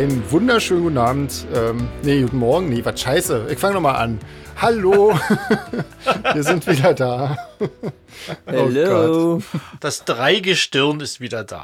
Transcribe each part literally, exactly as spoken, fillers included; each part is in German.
einen wunderschönen guten Abend. Ähm, nee, guten Morgen. Nee, was scheiße. Ich fange nochmal an. Hallo. Wir sind wieder da. Hallo. Oh das Dreigestirn ist wieder da.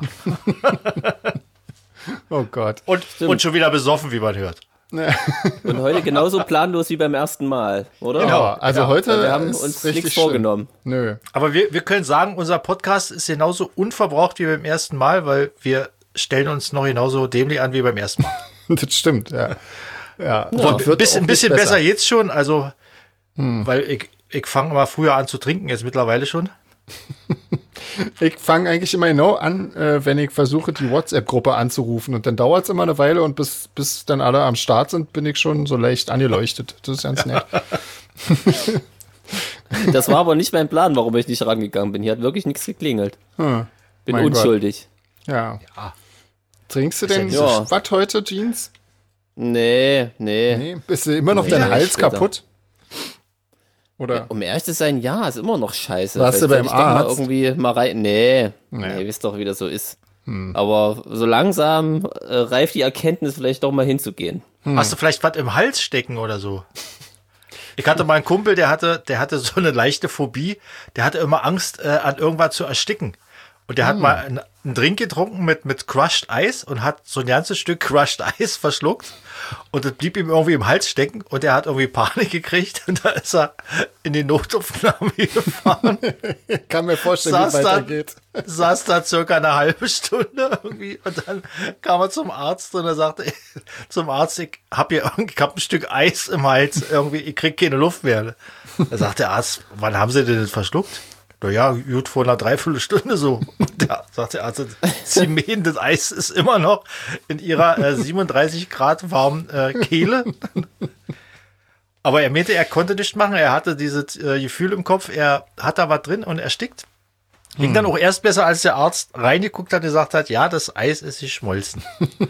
Oh Gott. Und, und schon wieder besoffen, wie man hört. Und heute genauso planlos wie beim ersten Mal, oder? Genau, also ja. heute Wir haben ist uns richtig nichts schlimm. vorgenommen. Nö. Aber wir, wir können sagen, unser Podcast ist genauso unverbraucht wie beim ersten Mal, weil wir stellen uns noch genauso dämlich an wie beim ersten Mal. Das stimmt, ja. Ja, Und und ein bisschen, ein bisschen besser. besser jetzt schon, also, hm. weil ich, ich fange mal früher an zu trinken, jetzt mittlerweile schon. Ich fange eigentlich immer genau an, äh, wenn ich versuche, die WhatsApp-Gruppe anzurufen. Und dann dauert es immer eine Weile und bis, bis dann alle am Start sind, bin ich schon so leicht angeleuchtet. Das ist ganz nett. Das war aber nicht mein Plan, warum ich nicht rangegangen bin. Hier hat wirklich nichts geklingelt. Hm, Bin mein unschuldig. Ja. Ja. Trinkst du denn ja so so- was heute, Jeans? Nee, nee. Nee. Bist du immer noch Nee, dein Hals später. kaputt? Oder? Um ehrlich zu sein, ja, ist immer noch scheiße. Warst du Vielleicht beim sollte ich doch mal Arzt? irgendwie mal rein. Nee, Nee. nee, wisst doch, wie das so ist. Aber so langsam äh, reift die Erkenntnis, vielleicht doch mal hinzugehen. Hast du vielleicht was im Hals stecken oder so? Ich hatte mal einen Kumpel, der hatte, der hatte so eine leichte Phobie. Der hatte immer Angst, äh, an irgendwas zu ersticken. Und der hat mal einen, einen Drink getrunken mit, mit Crushed Eis und hat so ein ganzes Stück Crushed Eis verschluckt. Und das blieb ihm irgendwie im Hals stecken. Und er hat irgendwie Panik gekriegt. Und da ist er in die Notaufnahme gefahren. Ich kann mir vorstellen, wie es Saß da, weitergeht. saß da circa eine halbe Stunde irgendwie und dann kam er zum Arzt und er sagte zum Arzt, ich hab hier irgendwie- ich hab ein Stück Eis im Hals, irgendwie, ich krieg keine Luft mehr. Da sagt der Arzt, wann haben Sie denn das verschluckt? Na ja, gut, vor einer Dreiviertelstunde so. Und da sagt der Arzt, Sie meinen, das Eis ist immer noch in Ihrer äh, siebenunddreißig Grad warmen äh, Kehle. Aber er meinte, er konnte nichts machen, er hatte dieses äh, Gefühl im Kopf, er hat da was drin und erstickt. Ging Hm. dann auch erst besser, als der Arzt reingeguckt hat und gesagt hat, ja, das Eis ist geschmolzen.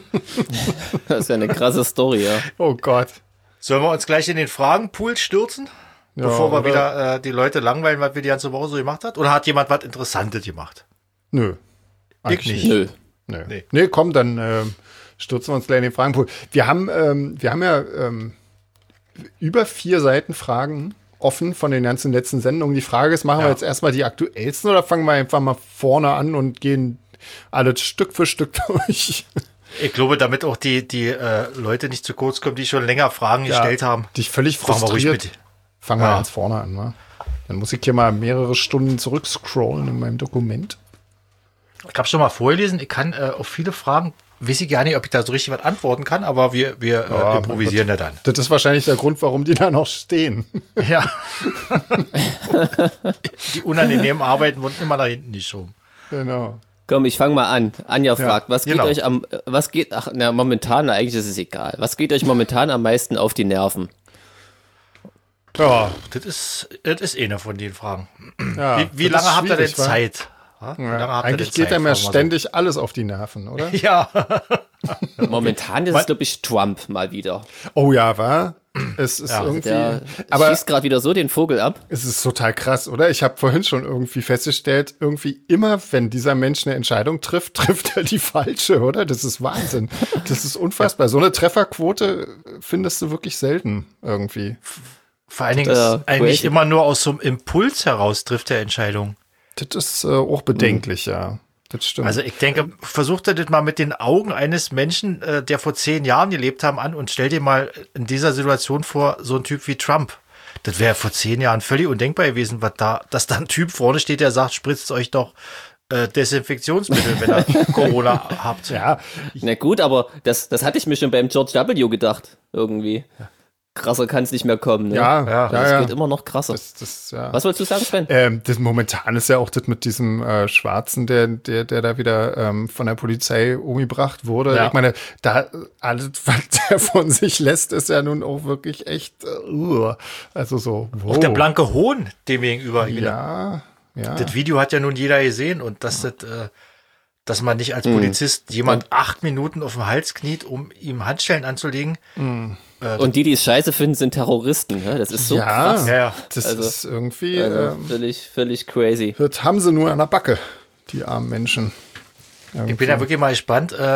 Das ist ja eine krasse Story, ja. Oh Gott. Sollen wir uns gleich in den Fragenpool stürzen, Ja, bevor wir oder- wieder äh, die Leute langweilen, was wir die ganze Woche so gemacht hat? Oder hat jemand was Interessantes gemacht? Nö. Ich nicht. Nö. Nö. Nee. Nee, komm, dann ähm, stürzen wir uns gleich in den Fragenpool. Wir haben, ähm, wir haben ja ähm, über vier Seiten Fragen offen von den ganzen letzten Sendungen. Die Frage ist, machen Ja. wir jetzt erstmal die aktuellsten oder fangen wir einfach mal vorne an und gehen alles Stück für Stück durch? Ich glaube, damit auch die, die äh, Leute nicht zu kurz kommen, die schon länger Fragen gestellt haben. Dich völlig Fragen wir ruhig frustriert. mit. Fangen wir Ja. ganz vorne an, wa? Dann muss ich hier mal mehrere Stunden zurückscrollen in meinem Dokument. Ich habe schon mal vorgelesen, ich kann äh, auf viele Fragen, weiß ich gar nicht, ob ich da so richtig was antworten kann, aber wir, wir äh, Ja, improvisieren ja dann. Das ist wahrscheinlich der Grund, warum die da noch stehen. Ja. Die unangenehmen Arbeiten wurden immer nach hinten geschoben. Genau. Komm, ich fange mal an. Anja fragt, was geht genau. euch am, äh, was geht, ach, na, momentan, na, eigentlich ist es egal. Was geht euch momentan am meisten auf die Nerven? Ja, Das ist, das ist eine von den Fragen. ja, Wie, wie das ist lange habt ihr denn schwierig, wa? Zeit? Ja, wie Ja, lange habt ihr eigentlich denn geht einem ja Fragen wir so. ständig alles auf die Nerven, oder? Ja, Momentan ist es, glaube ich, Trump mal wieder. Oh ja, war. Es ist Ja, irgendwie. Der aber schießt gerade wieder so den Vogel ab. es ist total krass, oder? Ich habe vorhin schon irgendwie festgestellt, irgendwie immer, wenn dieser Mensch eine Entscheidung trifft, trifft er die falsche, oder? Das ist Wahnsinn. Das ist unfassbar. So eine Trefferquote findest du wirklich selten irgendwie. vor allen Dingen Äh, ist eigentlich crazy. immer nur aus so einem Impuls heraus trifft der Entscheidung. Das ist äh, auch bedenklich, ja. Das stimmt. Also ich denke, versucht er das mal mit den Augen eines Menschen, äh, der vor zehn Jahren gelebt haben, an und stell dir mal in dieser Situation vor, so ein Typ wie Trump. Das wäre vor zehn Jahren völlig undenkbar gewesen, was da, dass da ein Typ vorne steht, der sagt, spritzt euch doch äh, Desinfektionsmittel, wenn ihr Corona habt. ja, Na gut, aber das, das hatte ich mir schon beim George W. gedacht, irgendwie. Krasser kann es nicht mehr kommen, ne? ja, Ja, ja, Das ja. geht immer noch krasser. Das, das, ja. Was wolltest du sagen, Sven? Ähm, das momentan ist ja auch das mit diesem äh, Schwarzen, der, der, der da wieder ähm, von der Polizei umgebracht wurde. Ja. Ich meine, da alles, was der von sich lässt, ist ja nun auch wirklich echt, äh, uh, also so, wow. Auch der blanke Hohn dem gegenüber. Ja, ja. Das Video hat ja nun jeder gesehen und dass, das, äh, dass man nicht als Polizist jemand acht Minuten auf dem Hals kniet, um ihm Handschellen anzulegen. Und die, die es scheiße finden, sind Terroristen, ne? Das ist so ja, krass. Ja, ja. das Also- ist irgendwie, Also, ähm, völlig, völlig crazy. das haben sie nur an der Backe, die armen Menschen. Ich bin ja wirklich mal gespannt, äh,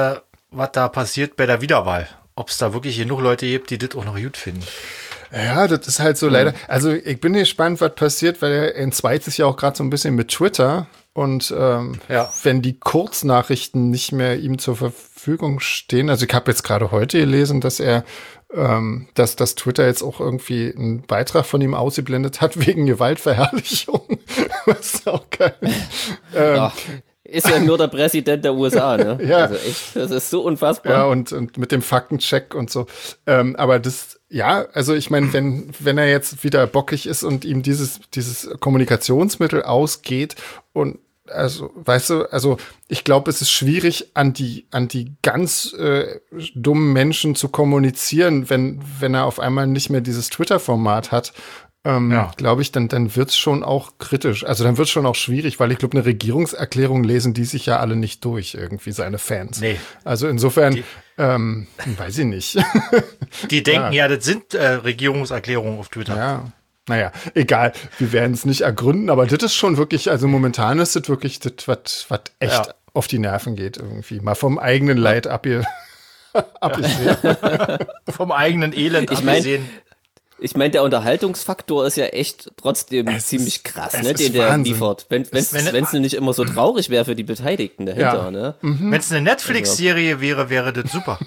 was da passiert bei der Wiederwahl. Ob es da wirklich genug Leute gibt, die das auch noch gut finden. Ja, das ist halt so leider. Also ich bin gespannt, was passiert, weil er entzweit sich ja auch gerade so ein bisschen mit Twitter. Und ähm, Ja. wenn die Kurznachrichten nicht mehr ihm zur Verfügung stehen, also ich habe jetzt gerade heute gelesen, dass er, ähm, dass das Twitter jetzt auch irgendwie einen Beitrag von ihm ausgeblendet hat wegen Gewaltverherrlichung. Was auch geil. ähm, Ja, ist ja nur der Präsident der U S A, ne? Ja. Also echt, das ist so unfassbar. Ja, und, und mit dem Faktencheck und so. Ähm, aber das, ja, also ich meine, wenn, wenn er jetzt wieder bockig ist und ihm dieses, dieses Kommunikationsmittel ausgeht und also, weißt du, also ich glaube, es ist schwierig, an die, an die ganz äh, dummen Menschen zu kommunizieren, wenn, wenn er auf einmal nicht mehr dieses Twitter-Format hat. Ähm, Ja. glaube ich, dann, dann wird's schon auch kritisch. Also dann wird's schon auch schwierig, weil ich glaube, eine Regierungserklärung lesen die sich ja alle nicht durch, irgendwie seine Fans. Nee. Also insofern, Die- ähm, weiß ich nicht. Die denken ja, das sind äh, Regierungserklärungen auf Twitter. Ja. Naja, egal. Wir werden es nicht ergründen, aber das ist schon wirklich, also momentan ist das wirklich das, was was echt Ja. auf die Nerven geht irgendwie. Mal vom eigenen Leid abge abgesehen. Vom eigenen Elend Ich mein, abgesehen. Ich meine, der Unterhaltungsfaktor ist ja echt trotzdem Es ziemlich ist- krass, es ne, ist den der Wahnsinn. liefert. Wenn es wenn- wenn's nicht immer so traurig wäre für die Beteiligten dahinter, Ja. ne? Wenn es eine Netflix-Serie wäre, wäre das super.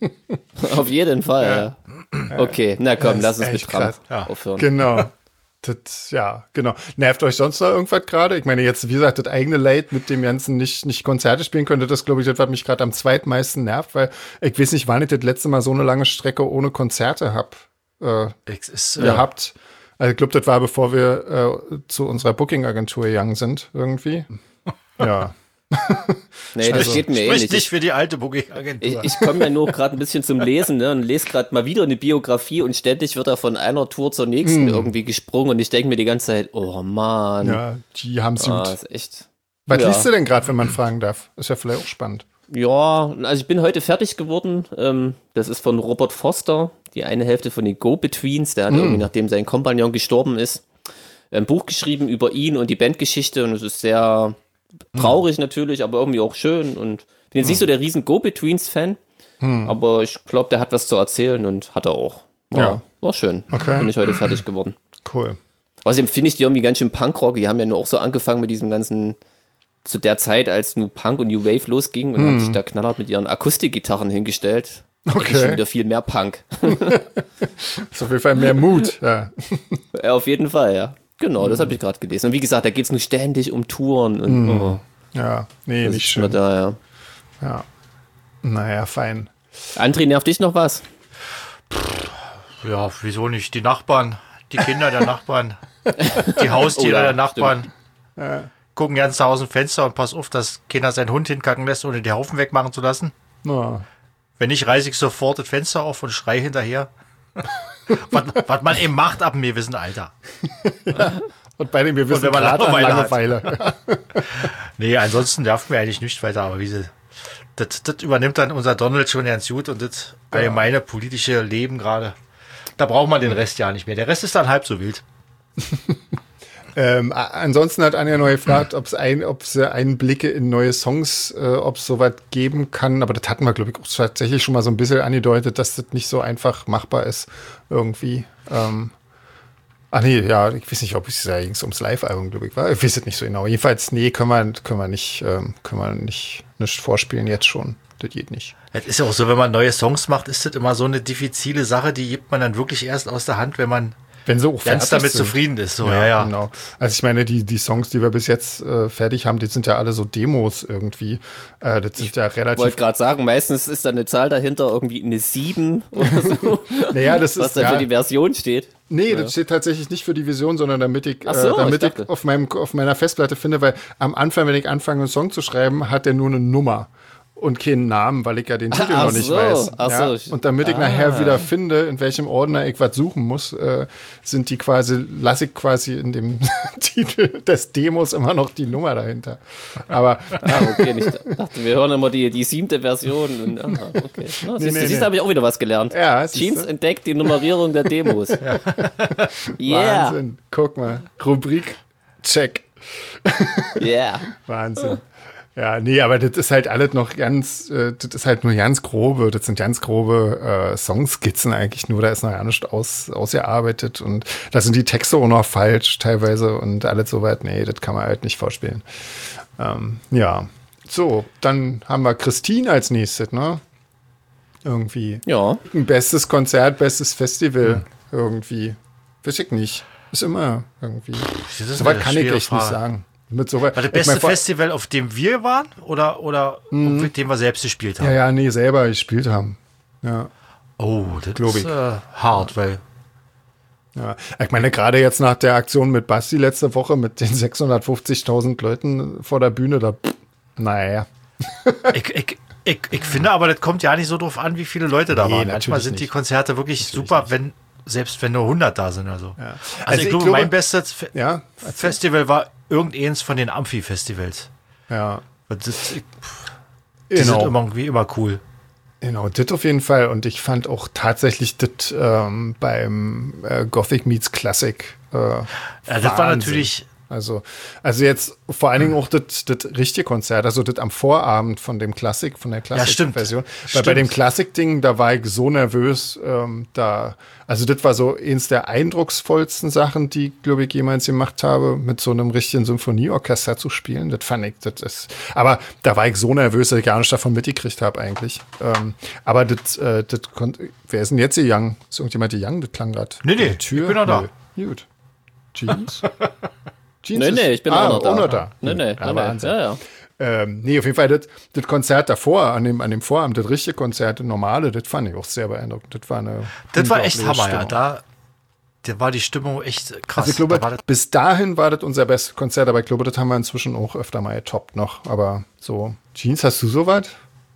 Auf jeden Fall, ja. Okay, na komm, Das lass ist uns mit echt Trump krass. Ja. aufhören. Genau. Das, ja, genau. Nervt euch sonst noch irgendwas gerade? Ich meine, jetzt, wie gesagt, das eigene Leid mit dem Ganzen nicht, nicht Konzerte spielen könnte, das glaube ich, das, was mich gerade am zweitmeisten nervt, weil ich weiß nicht, wann ich das letzte Mal so eine lange Strecke ohne Konzerte hab, äh, Es ist, äh, gehabt. Also ich glaube, das war, bevor wir äh, zu unserer Booking-Agentur gegangen sind, irgendwie. Ja. Nee, das Also, steht mir Spricht ähnlich. nicht Ich, für die alte ich, Booking-Agentur. ich komme ja nur gerade ein bisschen zum Lesen, ne, und lese gerade mal wieder eine Biografie und ständig wird er von einer Tour zur nächsten irgendwie gesprungen und ich denke mir die ganze Zeit, oh Mann, Ja, die haben's ah, gut. ist echt. Was ja. liest du denn gerade, wenn man fragen darf? Ist ja vielleicht auch spannend. Ja, also ich bin heute fertig geworden. Ähm, das ist von Robert Foster, die eine Hälfte von den Go-Betweens. Der hat irgendwie, nachdem sein Kompagnon gestorben ist, ein Buch geschrieben über ihn und die Bandgeschichte. Und es ist sehr traurig natürlich, aber irgendwie auch schön. Und ich bin jetzt nicht so der riesen Go-Betweens-Fan, aber ich glaube, der hat was zu erzählen und hat er auch. War, Ja. war schön. Okay. Bin ich heute fertig geworden. Cool. Außerdem finde ich die irgendwie ganz schön Punkrock. Die haben ja nur auch so angefangen mit diesem ganzen, zu der Zeit, als New Punk und New Wave losging und haben sich da knallhart mit ihren Akustikgitarren hingestellt. Eigentlich schon Okay. wieder viel mehr Punk. Ist auf jeden Fall mehr Mut. Ja. Ja, auf jeden Fall, ja. Genau, das habe ich gerade gelesen. Und wie gesagt, da geht es nur ständig um Touren und oh, Ja, nee, das nicht ist schön. immer da, ja. Ja. Naja, fein. André, nervt dich noch was? Ja, wieso nicht? Die Nachbarn, die Kinder der Nachbarn, die Haustiere Oh ja, der Nachbarn. Gucken ganz aus dem Fenster und pass auf, dass keiner seinen Hund hinkacken lässt, ohne die Haufen wegmachen zu lassen. Ja. Wenn nicht, reiße ich sofort das Fenster auf und schrei hinterher. was, was man eben macht ab mir wissen, Alter. Und bei dem wir wissen wenn man gerade an Langeweile hat. Langeweile. Nee, ansonsten darf mir eigentlich nicht weiter, aber wie sie, das, das übernimmt dann unser Donald schon ganz gut und das allgemeine politische Leben gerade. Da braucht man den Rest ja nicht mehr. Der Rest ist dann halb so wild. Ähm, a- ansonsten hat Anja neu gefragt, ob es ein, ob sie Einblicke in neue Songs, äh, ob es sowas geben kann. Aber das hatten wir, glaube ich, auch tatsächlich schon mal so ein bisschen angedeutet, dass das nicht so einfach machbar ist irgendwie. Ähm, ach nee, ja, ich weiß nicht, ob es da ging ums Live-Album, glaube ich, war. Ich weiß es nicht so genau. Jedenfalls, nee, können wir, können wir nicht, ähm, können wir nicht, nicht vorspielen jetzt schon. Das geht nicht. Es ist ja auch so, wenn man neue Songs macht, ist das immer so eine diffizile Sache, die gibt man dann wirklich erst aus der Hand, wenn man Wenn sie auch ganz fertig damit sind. zufrieden ist. So, ja, ja. Genau. Also ich meine, die, die Songs, die wir bis jetzt äh, fertig haben, die sind ja alle so Demos irgendwie. Äh, das sind ja Ich wollte relativ. gerade sagen, meistens ist da eine Zahl dahinter, irgendwie eine sieben oder so, Naja, das was ist dann ja, für die Version steht. nee, das steht tatsächlich nicht für die Vision, sondern damit ich, Ach so, äh, damit ich ich, dachte. auf meinem auf meiner Festplatte finde, weil am Anfang, wenn ich anfange, einen Song zu schreiben, hat der nur eine Nummer und keinen Namen, weil ich ja den Titel Ach noch nicht so, weiß. ach ja? so, ich- Und damit ich ah. nachher wieder finde, in welchem Ordner ich was suchen muss, äh, sind die quasi, lasse ich quasi in dem Titel des Demos immer noch die Nummer dahinter. Aber Ah, okay. Ich dachte, wir hören immer die, die siebte Version. Und, ah, okay. Na, siehst nee, du, siehst, nee. habe ich auch wieder was gelernt. Ja, siehst Jeans du? entdeckt die Nummerierung der Demos. Yeah, Wahnsinn. Guck mal. Rubrik, check. yeah. Wahnsinn. Ja, nee, aber das ist halt alles noch ganz, äh, das ist halt nur ganz grobe, das sind ganz grobe äh, Songskizzen eigentlich nur, da ist noch gar nicht aus, ausgearbeitet und da sind die Texte auch noch falsch teilweise und alles soweit, nee, das kann man halt nicht vorspielen. Ähm, ja, so, dann haben wir Christine als nächstes, ne? Irgendwie. Ja. Ein bestes Konzert, bestes Festival, hm. irgendwie. Weiß ich nicht. Ist immer irgendwie. Soweit kann ich echt nicht sagen. Mit so weit, war das beste Festival, auf dem wir waren oder, oder mhm. auf dem wir selbst gespielt haben? Ja, ja, nee, selber gespielt haben. Ja. Oh, das ist äh, hart, weil. Ja, ich meine, gerade jetzt nach der Aktion mit Basti letzte Woche mit den sechshundertfünfzigtausend Leuten vor der Bühne, da, naja. ich, ich, ich, ich finde aber, das kommt ja nicht so drauf an, wie viele Leute da nee, waren. Manchmal sind nicht. Die Konzerte wirklich natürlich super, nicht. wenn selbst wenn nur hundert da sind oder so. Ja. Also, also ich, ich glaube, mein bestes Fe- ja, Festival war irgendeins von den Amphi-Festivals. Ja. Das, ich, die genau. sind irgendwie immer cool. Genau, das auf jeden Fall. Und ich fand auch tatsächlich das ähm, beim äh, Gothic Meets Classic äh, ja, das war natürlich. Also, also jetzt vor allen Dingen auch das, das richtige Konzert, also das am Vorabend von dem Klassik, von der Klassik-Version. Ja, Weil bei dem Klassik-Ding, da war ich so nervös, ähm, da, also das war so eins der eindrucksvollsten Sachen, die, glaube ich, jemals gemacht habe, mit so einem richtigen Symphonieorchester zu spielen. Das fand ich, das ist, aber da war ich so nervös, dass ich gar nicht davon mitgekriegt habe eigentlich. Ähm, aber das, äh, das konnte, wer ist denn jetzt die Young? Ist irgendjemand die Young? Das klang gerade. Nee, nee, Tür? Ich bin noch da. Nö. Gut. Jeans? Jeans nee, nee, ich bin ah, auch noch da. Auch noch da. Nee, nee, ja, nee, ja, ja. Ähm, nee, auf jeden Fall das, das Konzert davor, an dem, an dem Vorabend, das richtige Konzert, das normale, das fand ich auch sehr beeindruckend. Das war eine Das war echt Hammer, Stimmung. Ja. Da, da war die Stimmung echt krass. Also ich glaube, da war bis dahin war das unser bestes Konzert, aber ich glaube, das haben wir inzwischen auch öfter mal getoppt noch. Aber so, Jeans, hast du sowas?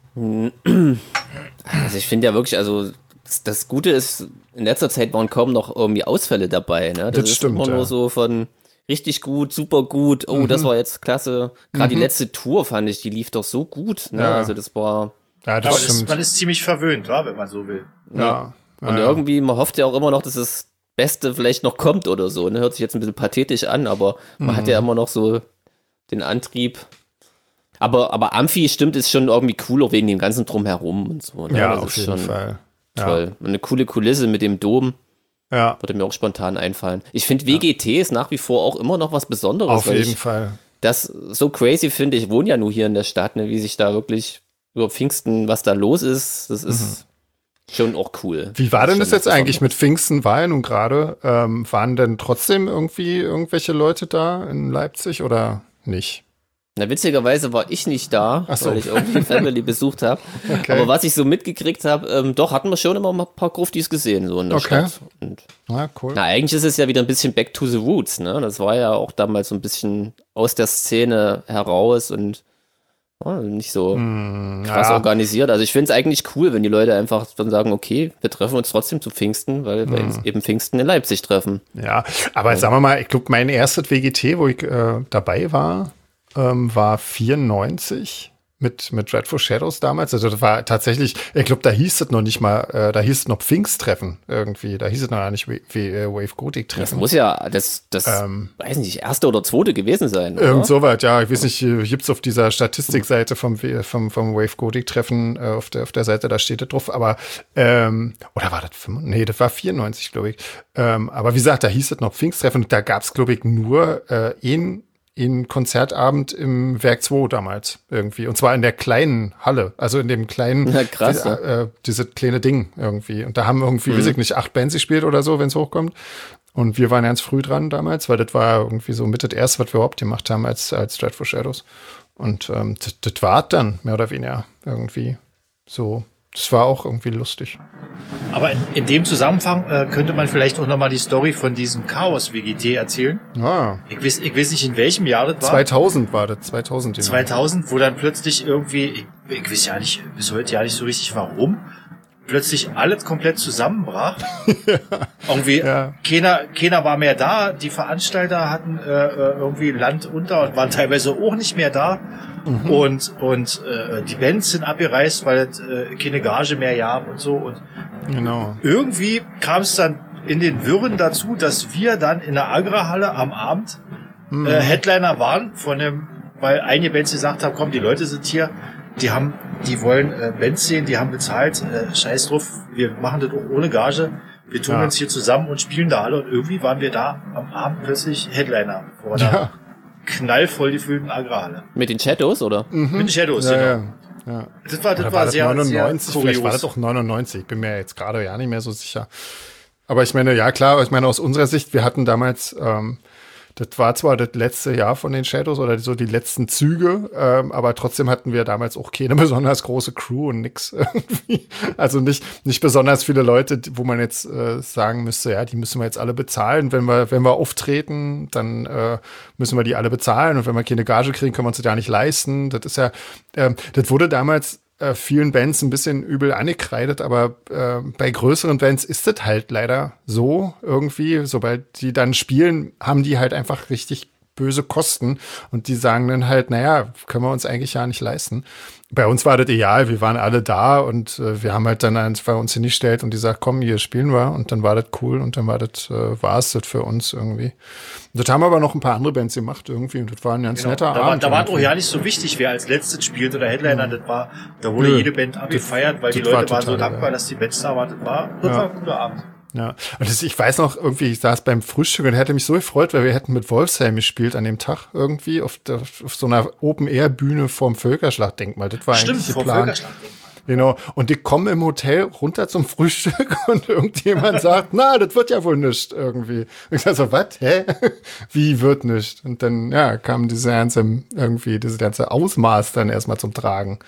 Also ich finde ja wirklich, also das, das Gute ist, in letzter Zeit waren kaum noch irgendwie Ausfälle dabei. Ne? Das, das ist stimmt, immer ja. nur so von richtig gut, super gut, oh, mhm. das war jetzt klasse. Gerade mhm. die letzte Tour fand ich, die lief doch so gut. Ne? Ja. Also das war... Ja, das aber das, man ist ziemlich verwöhnt, wa, wenn man so will. Ja. ja. Und ja, irgendwie, man hofft ja auch immer noch, dass das Beste vielleicht noch kommt oder so. Ne? Hört sich jetzt ein bisschen pathetisch an, aber man mhm. hat ja immer noch so den Antrieb. Aber, aber Amphi, stimmt, ist schon irgendwie cool, auch wegen dem ganzen Drumherum und so. Ne? Ja, das auf ist jeden schon Fall. Toll. Ja. Eine coole Kulisse mit dem Dom. Ja. Würde mir auch spontan einfallen. Ich finde, W G T ja. ist nach wie vor auch immer noch was Besonderes. Auf jeden ich Fall. Das so crazy finde. Ich wohne ja nur hier in der Stadt, ne, wie sich da wirklich über Pfingsten, was da los ist, das ist mhm. schon auch cool. Wie war denn das jetzt eigentlich mit Pfingsten? War ja nun gerade, ähm, waren denn trotzdem irgendwie irgendwelche Leute da in Leipzig oder nicht? Na, witzigerweise war ich nicht da, Ach so. weil ich irgendwie Family besucht habe. Okay. Aber was ich so mitgekriegt habe, ähm, doch, hatten wir schon immer ein paar Gruftis gesehen, so in der okay. Stadt. Und, na, cool. Na, eigentlich ist es ja wieder ein bisschen back to the roots, ne? Das war ja auch damals so ein bisschen aus der Szene heraus und oh, nicht so mm, krass ja. organisiert. Also ich finde es eigentlich cool, wenn die Leute einfach dann sagen, okay, wir treffen uns trotzdem zu Pfingsten, weil wir uns mm. eben Pfingsten in Leipzig treffen. Ja, aber ja. sagen wir mal, ich glaube, mein erstes W G T, wo ich äh, dabei war, Ähm, war vierundneunzig mit, mit Dreadful Shadows damals. Also das war tatsächlich, ich glaube, da hieß es noch nicht mal, äh, da hieß es noch Pfingsttreffen irgendwie. Da hieß es noch gar nicht wie, wie äh, Wave Gothic Treffen. Das muss ja, das, das ähm, weiß nicht, erste oder zweite gewesen sein. Oder? Irgend soweit, ja. Ich weiß nicht, gibt's auf dieser Statistikseite vom, vom, vom Wave Gothic Treffen, äh, auf der, auf der Seite, da steht es drauf. Aber, ähm, oder war das fünfundneunzig? Nee, das war vierundneunzig, glaube ich. Ähm, aber wie gesagt, da hieß es noch Pfingsttreffen. Da gab's, glaube ich, nur äh, ein in Konzertabend im Werk zwei damals irgendwie. Und zwar in der kleinen Halle, also in dem kleinen, ja, krass, die, äh, diese kleine Ding irgendwie. Und da haben irgendwie, mhm. weiß ich nicht, acht Bands gespielt oder so, wenn es hochkommt. Und wir waren ganz früh dran damals, weil das war irgendwie so mit das erste, was wir überhaupt gemacht haben als, als Dreadful Shadows. Und ähm, das, das war dann mehr oder weniger irgendwie so. Das war auch irgendwie lustig. Aber in, in dem Zusammenhang äh, könnte man vielleicht auch nochmal die Story von diesem Chaos-W G T erzählen. Ah. Ich weiß, ich weiß nicht, in welchem Jahr das war. zweitausend war das, zweitausend. zweitausend, wo dann plötzlich irgendwie, ich, ich weiß ja nicht, bis heute ja nicht so richtig warum, plötzlich alles komplett zusammenbrach. ja. Irgendwie, ja. keiner, keiner war mehr da, die Veranstalter hatten äh, irgendwie Land unter und waren teilweise auch nicht mehr da. Mhm. Und, und äh, die Bands sind abgereist, weil es äh, keine Gage mehr gab und so. Und genau. irgendwie kam es dann in den Wirren dazu, dass wir dann in der Agra-Halle am Abend mhm. äh, Headliner waren von einem weil einige Bands gesagt haben, komm, die Leute sind hier, die haben, die wollen äh, Bands sehen, die haben bezahlt, äh, scheiß drauf, wir machen das auch ohne Gage, wir tun ja. uns hier zusammen und spielen da alle und irgendwie waren wir da am Abend plötzlich Headliner vor der ja. knallvoll gefüllten Agrarhalle. Mit den Shadows, oder? Mhm. Mit den Shadows, ja, genau. Ja. Ja. Das war, das war, war das sehr, neunundneunzig, sehr vielleicht war das auch neunundneunzig, bin mir jetzt gerade ja nicht mehr so sicher. Aber ich meine, ja klar, ich meine aus unserer Sicht, wir hatten damals, ähm, das war zwar das letzte Jahr von den Shadows oder so die letzten Züge, ähm, aber trotzdem hatten wir damals auch keine besonders große Crew und nix irgendwie. Also nicht nicht besonders viele Leute, wo man jetzt äh, sagen müsste, ja, die müssen wir jetzt alle bezahlen. Wenn wir wenn wir auftreten, dann äh, müssen wir die alle bezahlen und wenn wir keine Gage kriegen, können wir uns das ja nicht leisten. Das ist ja, ähm, das wurde damals äh, vielen Bands ein bisschen übel angekreidet, aber äh, bei größeren Bands ist das halt leider so irgendwie. Sobald die dann spielen, haben die halt einfach richtig böse Kosten und die sagen dann halt, naja, können wir uns eigentlich ja nicht leisten. Bei uns war das egal, wir waren alle da und äh, wir haben halt dann einfach uns hingestellt und die sagt, komm, hier spielen wir und dann war das cool und dann war das, äh, war es das für uns irgendwie. Und das haben aber noch ein paar andere Bands gemacht irgendwie und das war ein ganz genau. netter da Abend. War, da war doch ja nicht so wichtig, wer als letztes spielt oder Headliner, das war, da wurde Nö, jede Band abgefeiert, weil die Leute war waren so dankbar, ja. dass die Bands da waren. Das war, das ja. war ein guter Abend. Ja, und das, ich weiß noch, irgendwie, ich saß beim Frühstück und hätte mich so gefreut, weil wir hätten mit Wolfsheim gespielt an dem Tag irgendwie auf, der, auf so einer Open-Air-Bühne vorm Völkerschlachtdenkmal. Das war Stimmt, eigentlich vorm Plan. Völkerschlachtdenkmal. Genau, und die kommen im Hotel runter zum Frühstück und irgendjemand sagt, na, das wird ja wohl nichts irgendwie. Und ich sag so, was, hä? Wie wird nichts? Und dann, ja, kam diese ganze, irgendwie, diese ganze Ausmaß dann erstmal zum Tragen.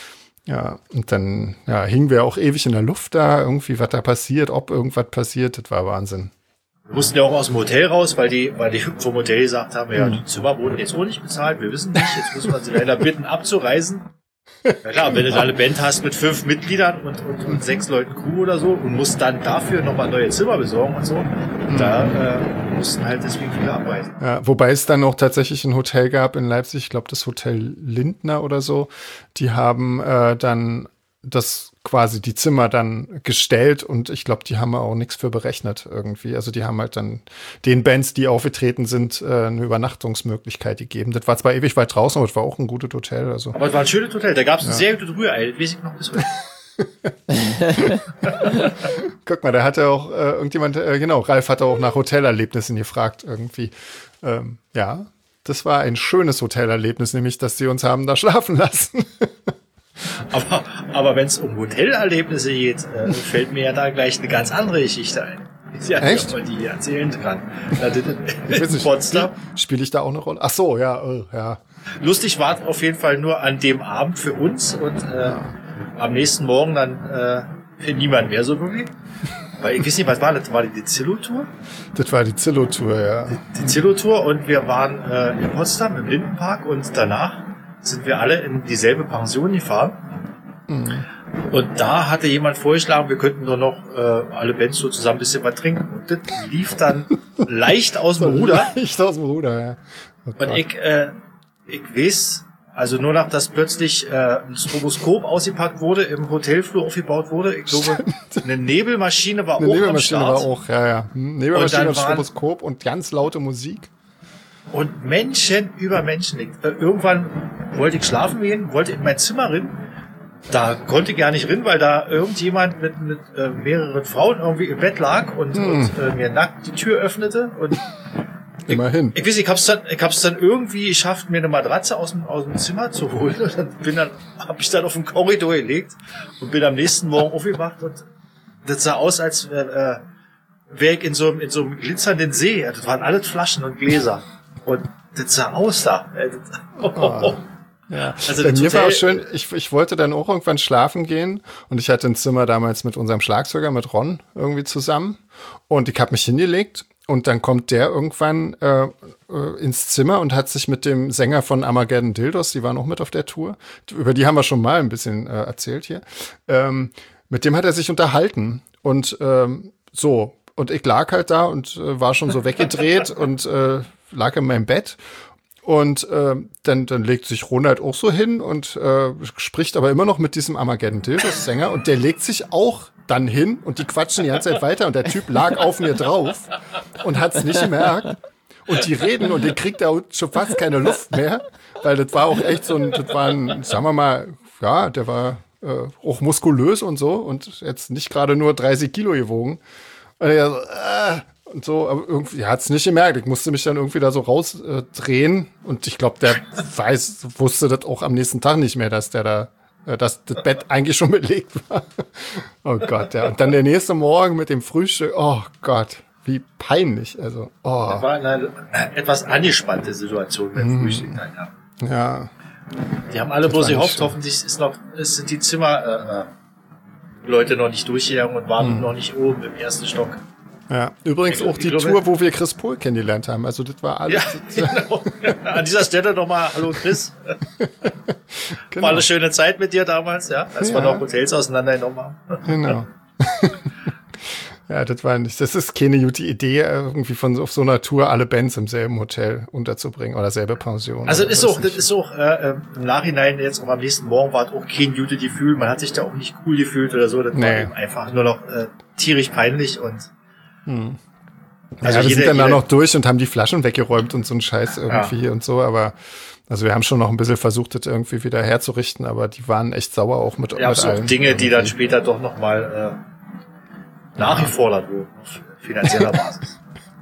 Ja, und dann ja, hingen wir auch ewig in der Luft da, irgendwie, was da passiert, ob irgendwas passiert, das war Wahnsinn. Wir mussten ja auch aus dem Hotel raus, weil die, weil die vom Hotel gesagt haben, ja, die Zimmer wurden jetzt auch nicht bezahlt, wir wissen nicht, jetzt müssen wir sie leider bitten, abzureisen. Ja klar, wenn du da eine Band hast mit fünf Mitgliedern und, und, und sechs Leuten Crew oder so und musst dann dafür nochmal neue Zimmer besorgen und so, mhm. da äh, mussten halt deswegen viele abreisen. Ja, wobei es dann auch tatsächlich ein Hotel gab in Leipzig, ich glaube das Hotel Lindner oder so, die haben äh, dann das quasi die Zimmer dann gestellt und ich glaube, die haben auch nichts für berechnet irgendwie. Also die haben halt dann den Bands, die aufgetreten sind, äh, eine Übernachtungsmöglichkeit gegeben. Das war zwar ewig weit draußen, aber es war auch ein gutes Hotel. Also. Aber es war ein schönes Hotel, da gab es ja. ein sehr gutes Rührei, das weiß ich noch bis heute. Guck mal, da hatte auch äh, irgendjemand, äh, genau, Ralf hatte auch nach Hotelerlebnissen gefragt irgendwie. Ähm, ja, das war ein schönes Hotelerlebnis, nämlich, dass sie uns haben da schlafen lassen. Aber, aber wenn es um Hotelerlebnisse geht, äh, fällt mir ja da gleich eine ganz andere Geschichte ein. Ja, echt? Die, die erzählen kann. In Potsdam. Spiele ich da auch eine Rolle? Ach so, ja, oh, ja. Lustig war auf jeden Fall nur an dem Abend für uns und äh, ja. am nächsten Morgen dann äh, für niemand mehr so wirklich. Weil ich weiß nicht, was war das? War die, die Zillow-Tour? Das war die Zillow-Tour, ja. Die, die Zillow-Tour und wir waren äh, in Potsdam im Lindenpark und danach sind wir alle in dieselbe Pension gefahren. Mhm. Und da hatte jemand vorgeschlagen, wir könnten nur noch äh, alle Bands so zusammen ein bisschen was trinken. Und das lief dann leicht aus dem Ruder. Leicht aus dem Ruder, ja. Oh und ich, äh, ich weiß, also nur nach, dass plötzlich äh, ein Stroboskop ausgepackt wurde, im Hotelflur aufgebaut wurde. Ich glaube, eine Nebelmaschine war eine auch Nebelmaschine am Start. war auch, ja, ja. Nebelmaschine und Stroboskop und ganz laute Musik. Und Menschen über Menschen. Ich, äh, irgendwann wollte ich schlafen gehen, wollte in mein Zimmer rein. Da konnte ich gar nicht rein, weil da irgendjemand mit, mit äh, mehreren Frauen irgendwie im Bett lag und, hm. und äh, mir nackt die Tür öffnete. Und immerhin. Ich, ich weiß, ich hab's dann, ich hab's dann irgendwie geschafft, mir eine Matratze aus dem, aus dem Zimmer zu holen. Und dann bin dann, hab ich dann auf den Korridor gelegt und bin am nächsten Morgen aufgewacht und das sah aus, als äh, äh, wäre ich in so, in so einem glitzernden See. Das waren alles Flaschen und Gläser. Und das sah aus da. Oh, oh, oh. Ja. Also bei mir war auch schön, ich, ich wollte dann auch irgendwann schlafen gehen und ich hatte ein Zimmer damals mit unserem Schlagzeuger, mit Ron irgendwie zusammen und ich habe mich hingelegt und dann kommt der irgendwann äh, ins Zimmer und hat sich mit dem Sänger von Armageddon Dildos, die waren auch mit auf der Tour, über die haben wir schon mal ein bisschen äh, erzählt hier, ähm, mit dem hat er sich unterhalten und ähm, so, und ich lag halt da und äh, war schon so weggedreht und äh, lag in meinem Bett und äh, dann, dann legt sich Ronald auch so hin und äh, spricht aber immer noch mit diesem Armageddon Dildos Sänger und der legt sich auch dann hin und die quatschen die ganze Zeit weiter und der Typ lag auf mir drauf und hat's nicht gemerkt und die reden und der kriegt da schon fast keine Luft mehr, weil das war auch echt so ein, das war ein, sagen wir mal, ja, der war äh, auch muskulös und so und jetzt nicht gerade nur dreißig Kilo gewogen. Und er so, äh, und so, aber irgendwie hat es nicht gemerkt. Ich musste mich dann irgendwie da so rausdrehen äh, und ich glaube, der weiß, wusste das auch am nächsten Tag nicht mehr, dass der da, äh, dass das Bett eigentlich schon belegt war. Oh Gott, ja. Und dann der nächste Morgen mit dem Frühstück, oh Gott, wie peinlich. Also, oh. Das war eine etwas angespannte Situation beim mm. Frühstück. Ja. ja. Die haben alle bloß gehofft, hoffentlich ist noch, ist, sind die Zimmer äh, Leute noch nicht durchgegangen und waren mm. noch nicht oben im ersten Stock. Ja, übrigens ich, auch die glaube, Tour, wo wir Chris Pohl kennengelernt haben. Also das war alles. Ja, genau. An dieser Stelle nochmal Hallo Chris. Genau. War eine schöne Zeit mit dir damals, ja, als ja. wir noch Hotels auseinandergenommen haben. Genau. Ja, das war nicht, das ist keine gute Idee, irgendwie von auf so einer Tour alle Bands im selben Hotel unterzubringen oder selbe Pension. Also das ist auch, das ist auch äh, im Nachhinein jetzt auch am nächsten Morgen war es auch kein gute Gefühl. Man hat sich da auch nicht cool gefühlt oder so. Das nee. war einfach nur noch äh, tierisch peinlich und Hm. Also ja, wir jede, sind dann jede, da noch durch und haben die Flaschen weggeräumt und so ein Scheiß irgendwie ja. und so, aber also wir haben schon noch ein bisschen versucht, das irgendwie wieder herzurichten, aber die waren echt sauer auch mit, ja, mit allem. Auch Dinge, irgendwie. Die dann später doch nochmal äh, nachgefordert wurden, auf finanzieller Basis.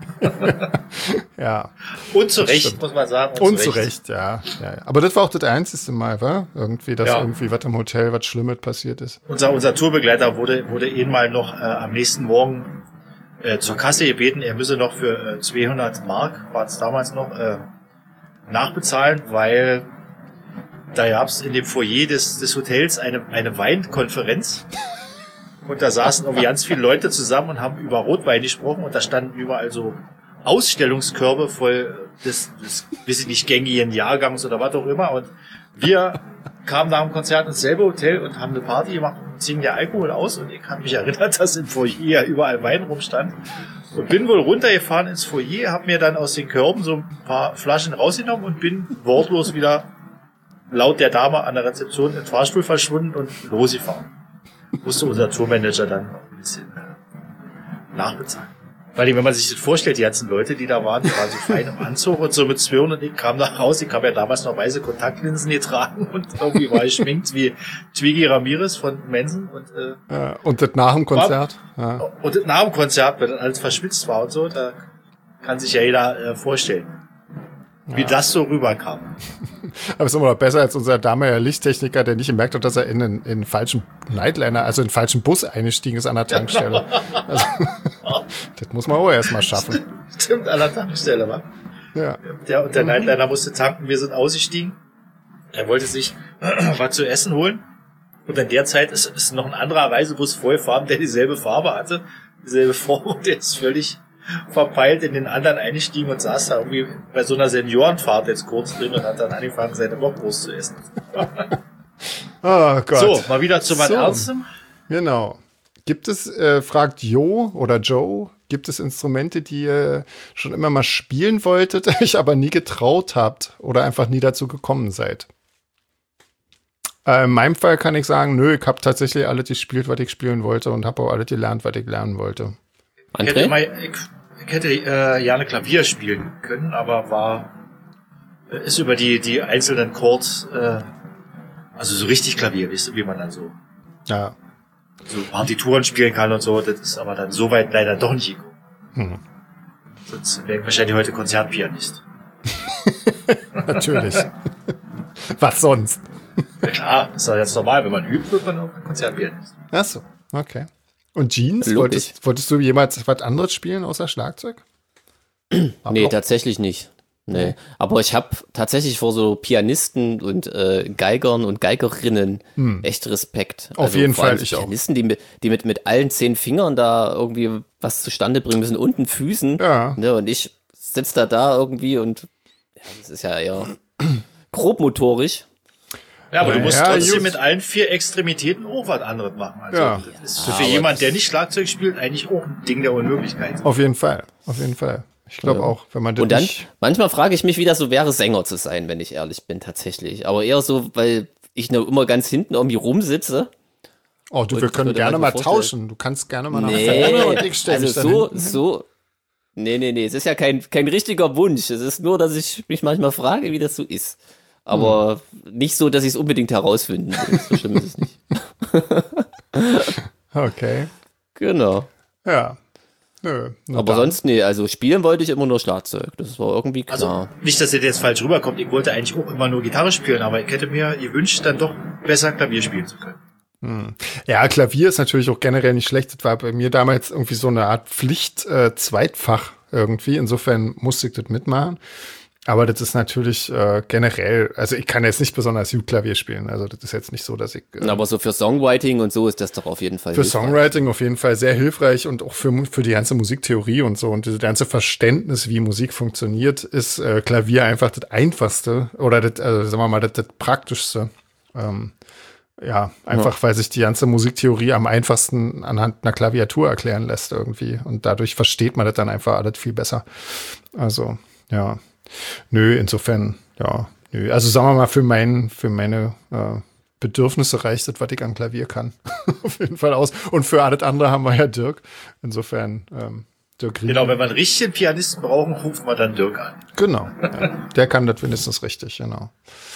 Ja. Und zu Recht, muss man sagen. Und, und zu Recht, ja, ja. Aber das war auch das einzige Mal, wa? Irgendwie, dass ja. irgendwie was im Hotel, was Schlimmes passiert ist. Unser, unser Tourbegleiter wurde, wurde eben mal noch äh, am nächsten Morgen Äh, zur Kasse gebeten, er müsse noch für äh, zweihundert Mark, war es damals noch, äh, nachbezahlen, weil da gab es in dem Foyer des, des Hotels eine, eine Weinkonferenz und da saßen irgendwie ganz viele Leute zusammen und haben über Rotwein gesprochen und da standen überall so Ausstellungskörbe voll des, des weiß ich nicht, gängigen Jahrgangs oder was auch immer und wir kamen nach dem Konzert ins selbe Hotel und haben eine Party gemacht und ziehen ja Alkohol aus und ich kann mich erinnern, dass im Foyer überall Wein rumstand und bin wohl runtergefahren ins Foyer, habe mir dann aus den Körben so ein paar Flaschen rausgenommen und bin wortlos wieder laut der Dame an der Rezeption in den Fahrstuhl verschwunden und losgefahren. Musste unser Tourmanager dann noch ein bisschen äh, nachbezahlen. Weil, wenn man sich das vorstellt, die ganzen Leute, die da waren, die waren so fein im Anzug und so mit zweihundert, ich kam da raus, ich habe ja damals noch weiße Kontaktlinsen getragen und irgendwie war ich schminkt wie Twiggy Ramirez von Manson und, äh, ja, und das nach dem Konzert. War, ja. Und das nach dem Konzert, wenn das alles verschwitzt war und so, da kann sich ja jeder äh, vorstellen, wie ja. das so rüberkam. Aber es ist immer noch besser als unser damaliger Lichttechniker, der nicht gemerkt hat, dass er in einen, in einen falschen Nightliner, also in einen falschen Bus eingestiegen ist an der Tankstelle. Also, das muss man auch erstmal schaffen. Stimmt, an der Tankstelle, wa? Ja. Der, und der Nightliner musste tanken, wir sind ausgestiegen. Er wollte sich was zu essen holen. Und in der Zeit ist, ist noch ein anderer Reisebus vollfahren, der dieselbe Farbe hatte, dieselbe Form, und der ist völlig verpeilt in den anderen eingestiegen und saß da irgendwie bei so einer Seniorenfahrt jetzt kurz drin und hat dann angefangen, seine Bockwurst zu essen. Oh Gott. So, mal wieder zu meinen so, Ärzten. Genau. Gibt es, äh, fragt Jo oder Joe, gibt es Instrumente, die ihr schon immer mal spielen wolltet, euch aber nie getraut habt oder einfach nie dazu gekommen seid? Äh, in meinem Fall kann ich sagen, nö, ich habe tatsächlich alles gespielt, was ich spielen wollte und habe auch alles gelernt, was ich lernen wollte. Ich hätte, mal, ich, ich hätte äh, gerne Klavier spielen können, aber war ist über die die einzelnen Chords, äh, also so richtig Klavier, weißt du, wie man dann so ja. so Partituren spielen kann und so, das ist aber dann so weit leider doch nicht gekommen. Hm. Sonst wäre ich wahrscheinlich heute Konzertpianist. Natürlich. Was sonst? Ja klar, ist doch jetzt normal, wenn man übt, wird man auch ein Konzertpianist. Ach so, okay. Und Jeans, wolltest, wolltest du jemals was anderes spielen außer Schlagzeug? Nee, tatsächlich nicht. Nee. nee. Aber ich habe tatsächlich vor so Pianisten und äh, Geigern und Geigerinnen hm. echt Respekt. Auf also jeden Fall, so ich auch. Pianisten, die mit, die mit, mit allen zehn Fingern da irgendwie was zustande bringen müssen und den Füßen. Ja. Ne, und ich sitze da da irgendwie und ja, das ist ja eher grobmotorisch. Ja, aber ja, du musst ja, trotzdem just. mit allen vier Extremitäten auch was anderes machen. Also ja. das ist für ja, jemand, der nicht Schlagzeug spielt, eigentlich auch ein Ding der Unmöglichkeit. Auf jeden Fall, auf jeden Fall. Ich glaube ja. auch, wenn man das Und dann, nicht manchmal frage ich mich, wie das so wäre, Sänger zu sein, wenn ich ehrlich bin, tatsächlich. Aber eher so, weil ich nur immer ganz hinten irgendwie rumsitze. Oh, du, wir können gerne mal tauschen. Du kannst gerne mal nach nee, vorne und ich stelle also mich so, dann so, Nee, nee, nee, es ist ja kein, kein richtiger Wunsch. Es ist nur, dass ich mich manchmal frage, wie das so ist. Aber hm. nicht so, dass ich es unbedingt herausfinden will. So schlimm ist es nicht. Okay. Genau. Ja. Nö, aber dann. Sonst, nee, also spielen wollte ich immer nur Schlagzeug. Das war irgendwie klar. Also, nicht, dass ihr jetzt falsch rüberkommt. Ich wollte eigentlich auch immer nur Gitarre spielen, aber ich hätte mir gewünscht, dann doch besser Klavier spielen zu können. Hm. Ja, Klavier ist natürlich auch generell nicht schlecht. Das war bei mir damals irgendwie so eine Art Pflicht-Zweitfach äh, irgendwie. Insofern musste ich das mitmachen. Aber das ist natürlich äh, generell, also ich kann jetzt nicht besonders gut Klavier spielen. Also das ist jetzt nicht so, dass ich... Äh, aber so für Songwriting und so ist das doch auf jeden Fall Für hilfreich. Songwriting auf jeden Fall sehr hilfreich und auch für, für die ganze Musiktheorie und so. Und das ganze Verständnis, wie Musik funktioniert, ist äh, Klavier einfach das Einfachste oder das, also sagen wir mal, das, das Praktischste. Ähm, ja, einfach ja. weil sich die ganze Musiktheorie am einfachsten anhand einer Klaviatur erklären lässt irgendwie. Und dadurch versteht man das dann einfach alles viel besser. Also, ja. Nö, insofern, ja, nö. Also sagen wir mal, für, mein, für meine äh, Bedürfnisse reicht das, was ich am Klavier kann. Auf jeden Fall aus. Und für alles andere haben wir ja Dirk. Insofern, ähm, Dirk Rieden. Genau, wenn wir einen richtigen Pianisten brauchen, rufen wir dann Dirk an. Genau, ja. Der kann das wenigstens richtig, genau.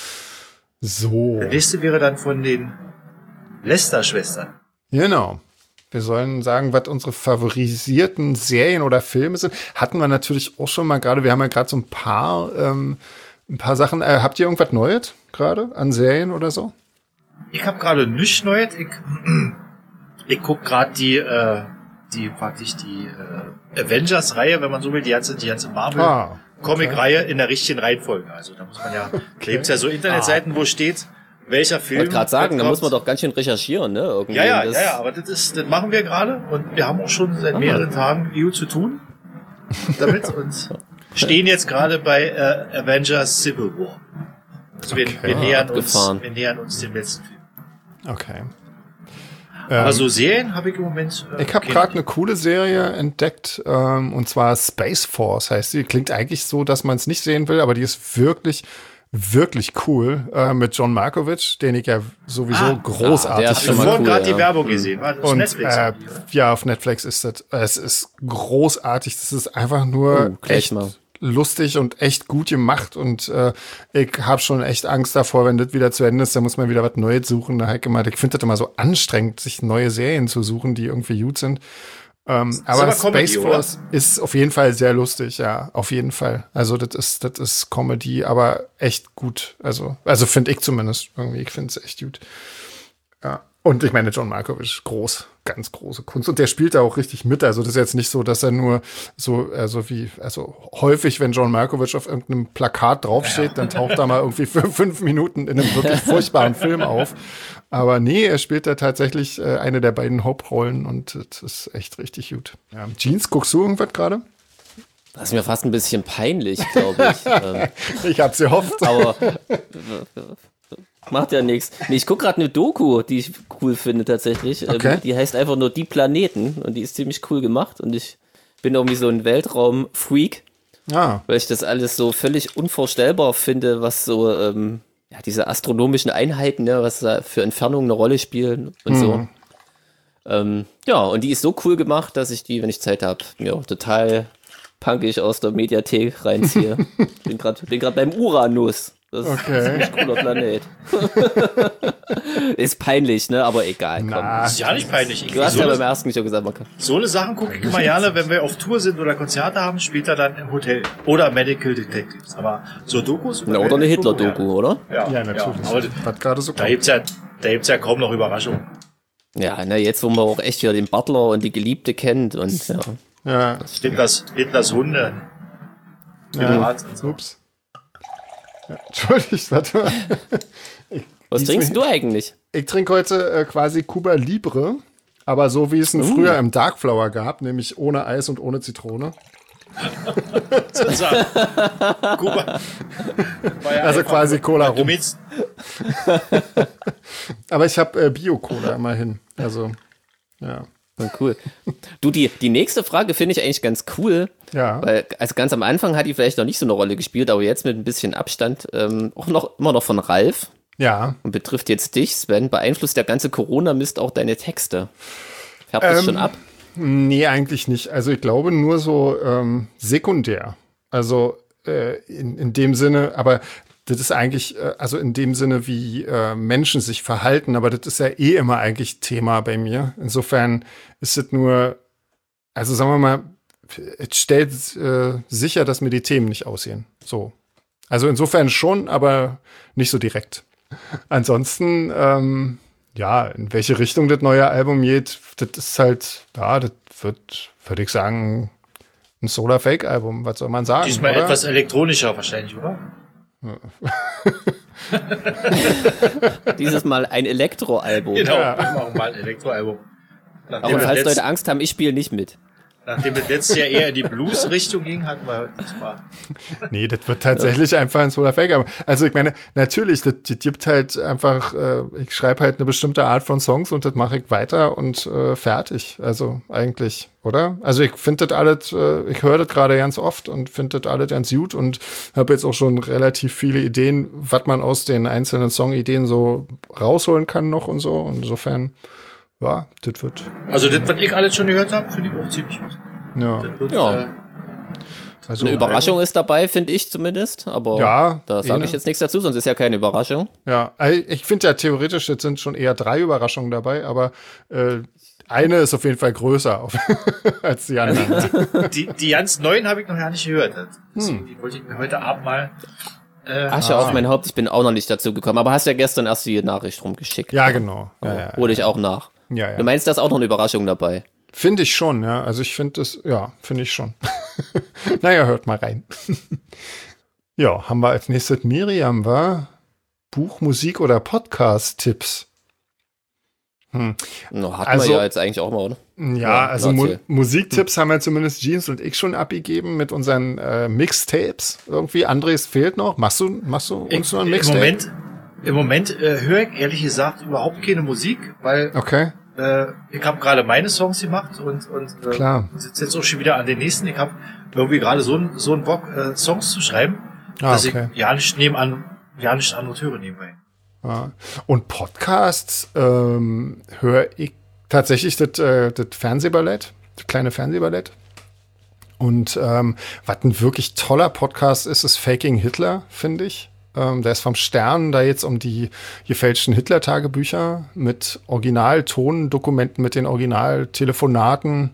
So. Der nächste wäre dann von den Lester-Schwestern. Genau. Wir sollen sagen, was unsere favorisierten Serien oder Filme sind. Hatten wir natürlich auch schon mal gerade. Wir haben ja gerade so ein paar, ähm, ein paar Sachen. Äh, habt ihr irgendwas Neues gerade an Serien oder so? Ich habe gerade nichts Neues. Ich, ich guck gerade die, äh, die praktisch die äh, Avengers-Reihe, wenn man so will, die ganze, die ganze Marvel-Comic-Reihe ah, okay. in der richtigen Reihenfolge. Also da muss man ja, okay. Da gibt's ja so Internetseiten, ah. wo steht, welcher Film. Ich wollte gerade sagen, da muss man doch ganz schön recherchieren, ne? Irgendwie ja, ja, das ja, ja, aber das ist, das machen wir gerade und wir haben auch schon seit mehreren Tagen E U zu tun damit und stehen jetzt gerade bei äh, Avengers Civil War. Also wir, okay. wir, nähern uns, wir nähern uns dem letzten Film. Okay. Aber ähm, so Serien habe ich im Moment. Äh, ich habe gerade eine coole Serie entdeckt, ähm, und zwar Space Force heißt sie. Klingt eigentlich so, dass man es nicht sehen will, aber die ist wirklich wirklich cool, äh, mit John Malkovich, den ich ja sowieso ah, großartig finde. Ich habe vorhin gerade die Werbung gesehen. War das und, Netflix? Äh, ja, auf Netflix ist das. Es ist großartig. Das ist einfach nur oh, echt mal. lustig und echt gut gemacht. Und äh, ich habe schon echt Angst davor, wenn das wieder zu Ende ist, dann muss man wieder was Neues suchen. Da ich, ich finde das immer so anstrengend, sich neue Serien zu suchen, die irgendwie gut sind. Ähm, aber, aber Space Comedy, Force oder? Ist auf jeden Fall sehr lustig, ja, auf jeden Fall. Also das ist, das ist Comedy, aber echt gut. Also, also finde ich zumindest irgendwie. Ich finde es echt gut. Ja. Und ich meine, John Malkovich, groß, ganz große Kunst. Und der spielt da auch richtig mit. Also das ist jetzt nicht so, dass er nur so, also wie, also häufig, wenn John Malkovich auf irgendeinem Plakat draufsteht, ja. dann taucht er mal irgendwie für fünf Minuten in einem wirklich furchtbaren Film auf. Aber nee, er spielt da tatsächlich äh, eine der beiden Hauptrollen und das ist echt richtig gut. Ja. Jeans, guckst du irgendwas gerade? Das ist mir fast ein bisschen peinlich, glaube ich. ähm, ich hab's gehofft. Aber macht ja nichts. Nee, ich gucke gerade eine Doku, die ich cool finde tatsächlich. Okay. Ähm, die heißt einfach nur Die Planeten und die ist ziemlich cool gemacht und ich bin irgendwie so ein Weltraum-Freak, ah. weil ich das alles so völlig unvorstellbar finde, was so ähm, ja, diese astronomischen Einheiten, ne, was da für Entfernungen eine Rolle spielen und mhm. so. Ähm, ja, und die ist so cool gemacht, dass ich die, wenn ich Zeit habe, mir auch total punkig aus der Mediathek reinziehe. bin gerade bin gerade beim Uranus. Das okay. ist ein ziemlich cooler Planet. Ist peinlich, ne? Aber egal. Komm. Das ist ja nicht peinlich. Ich du hast so ja beim ersten schon gesagt, man kann. So eine Sachen gucke ich immer gerne, wenn wir auf Tour sind oder Konzerte haben, später dann im Hotel. Oder Medical Detectives. Aber so Dokus. Oder, oder eine Hitler-Doku, ja. oder? Ja, ja natürlich. Ja, aber was gerade so da gibt's ja, da gibt's ja kaum noch Überraschungen. Ja, ne, jetzt, wo man auch echt wieder den Butler und die Geliebte kennt und ja. Ja. Das Hitlers, Hitlers Hunde. Ja. Ups. Ja, Entschuldigt, warte mal. Ich, Was trinkst mich, du eigentlich? Ich trinke heute äh, quasi Cuba Libre, aber so wie es ihn uh. früher im Dark Flower gab, nämlich ohne Eis und ohne Zitrone. Cuba. Ja also quasi Cola rum. Meinst... aber ich habe äh, Bio-Cola immerhin. Also, ja. Cool. Du, die, die nächste Frage finde ich eigentlich ganz cool. Ja. Weil, also ganz am Anfang hat die vielleicht noch nicht so eine Rolle gespielt, aber jetzt mit ein bisschen Abstand, ähm, auch noch, immer noch von Ralf. Ja. Und betrifft jetzt dich, Sven. Beeinflusst der ganze Corona-Mist auch deine Texte? Färbt das ähm, schon ab? Nee, eigentlich nicht. Also ich glaube nur so ähm, sekundär. Also äh, in, in dem Sinne, aber das ist eigentlich, äh, also in dem Sinne, wie äh, Menschen sich verhalten, aber das ist ja eh immer eigentlich Thema bei mir. Insofern ist es nur, also sagen wir mal, es stellt äh, sicher, dass mir die Themen nicht aussehen. So. Also insofern schon, aber nicht so direkt. Ansonsten, ähm, ja, in welche Richtung das neue Album geht, das ist halt, ja, das wird, würde ich sagen, ein Solar-Fake-Album, was soll man sagen? Diesmal oder? etwas elektronischer wahrscheinlich, oder? Dieses Mal ein Elektroalbum. Genau, Ja. wir machen mal ein Elektroalbum. Auch Nachdem, falls das Leute letzt, Angst haben, ich spiele nicht mit. nachdem das letztes Jahr eher in die Blues-Richtung ging, hatten wir heute diesmal. Nee, das wird tatsächlich einfach ein Solar Fake. Aber also ich meine, natürlich, das, das gibt halt einfach, äh, ich schreibe halt eine bestimmte Art von Songs und das mache ich weiter und äh, fertig. Also eigentlich, oder? Also ich finde das alles, äh, ich höre das gerade ganz oft und finde das alles ganz gut und habe jetzt auch schon relativ viele Ideen, was man aus den einzelnen Songideen so rausholen kann noch und so. Und insofern, ja, das wird, Also das, was ich alles schon gehört habe, finde ich auch ziemlich gut. ja. Das wird, Ja. äh, Also, Eine Überraschung ist dabei, finde ich zumindest. Aber Ja, da sage eh, ich ne? jetzt nichts dazu, sonst ist ja keine Überraschung. Ja, also ich finde ja theoretisch, jetzt sind schon eher drei Überraschungen dabei, aber äh, eine ist auf jeden Fall größer auf, als die anderen. die, die ganz neuen habe ich noch gar nicht gehört. Deswegen, die wollte ich mir heute Abend mal äh, Asche auf mein Haupt, ich bin auch noch nicht dazu gekommen. Aber hast ja gestern erst die Nachricht rumgeschickt. Ja, genau. Ja, ja, Hole ich auch nach. ja, ja. Du meinst, da ist auch noch eine Überraschung dabei? Finde ich schon, ja. Also ich finde es, ja, finde ich schon. Naja, hört mal rein. Ja, haben wir als nächstes Miriam, war Buch, Musik oder Podcast-Tipps? Hm. No, hatten Also- wir ja jetzt eigentlich auch mal, oder? Ja, Ja, also Mu erzähl. Musiktipps haben ja zumindest Jeans und ich schon abgegeben mit unseren äh, Mixtapes. Irgendwie, Andres fehlt noch. Machst du, machst du uns noch ein Im Mixtape? Moment, im Moment äh, höre ich ehrlich gesagt überhaupt keine Musik, weil Okay, äh, ich habe gerade meine Songs gemacht und, und äh, Klar. sitze jetzt auch schon wieder an den nächsten. Ich habe irgendwie gerade so einen so einen Bock, äh, Songs zu schreiben, Ah, dass okay. ich ja nicht nebenan, ja nicht andere höre nebenbei. ja. Und Podcasts ähm, höre ich tatsächlich das, äh, das Fernsehballett, das kleine Fernsehballett. Und ähm, was ein wirklich toller Podcast ist, ist Faking Hitler, finde ich. Ähm, der ist vom Stern, da jetzt um die gefälschten Hitler-Tagebücher mit Originaltondokumenten, mit den Originaltelefonaten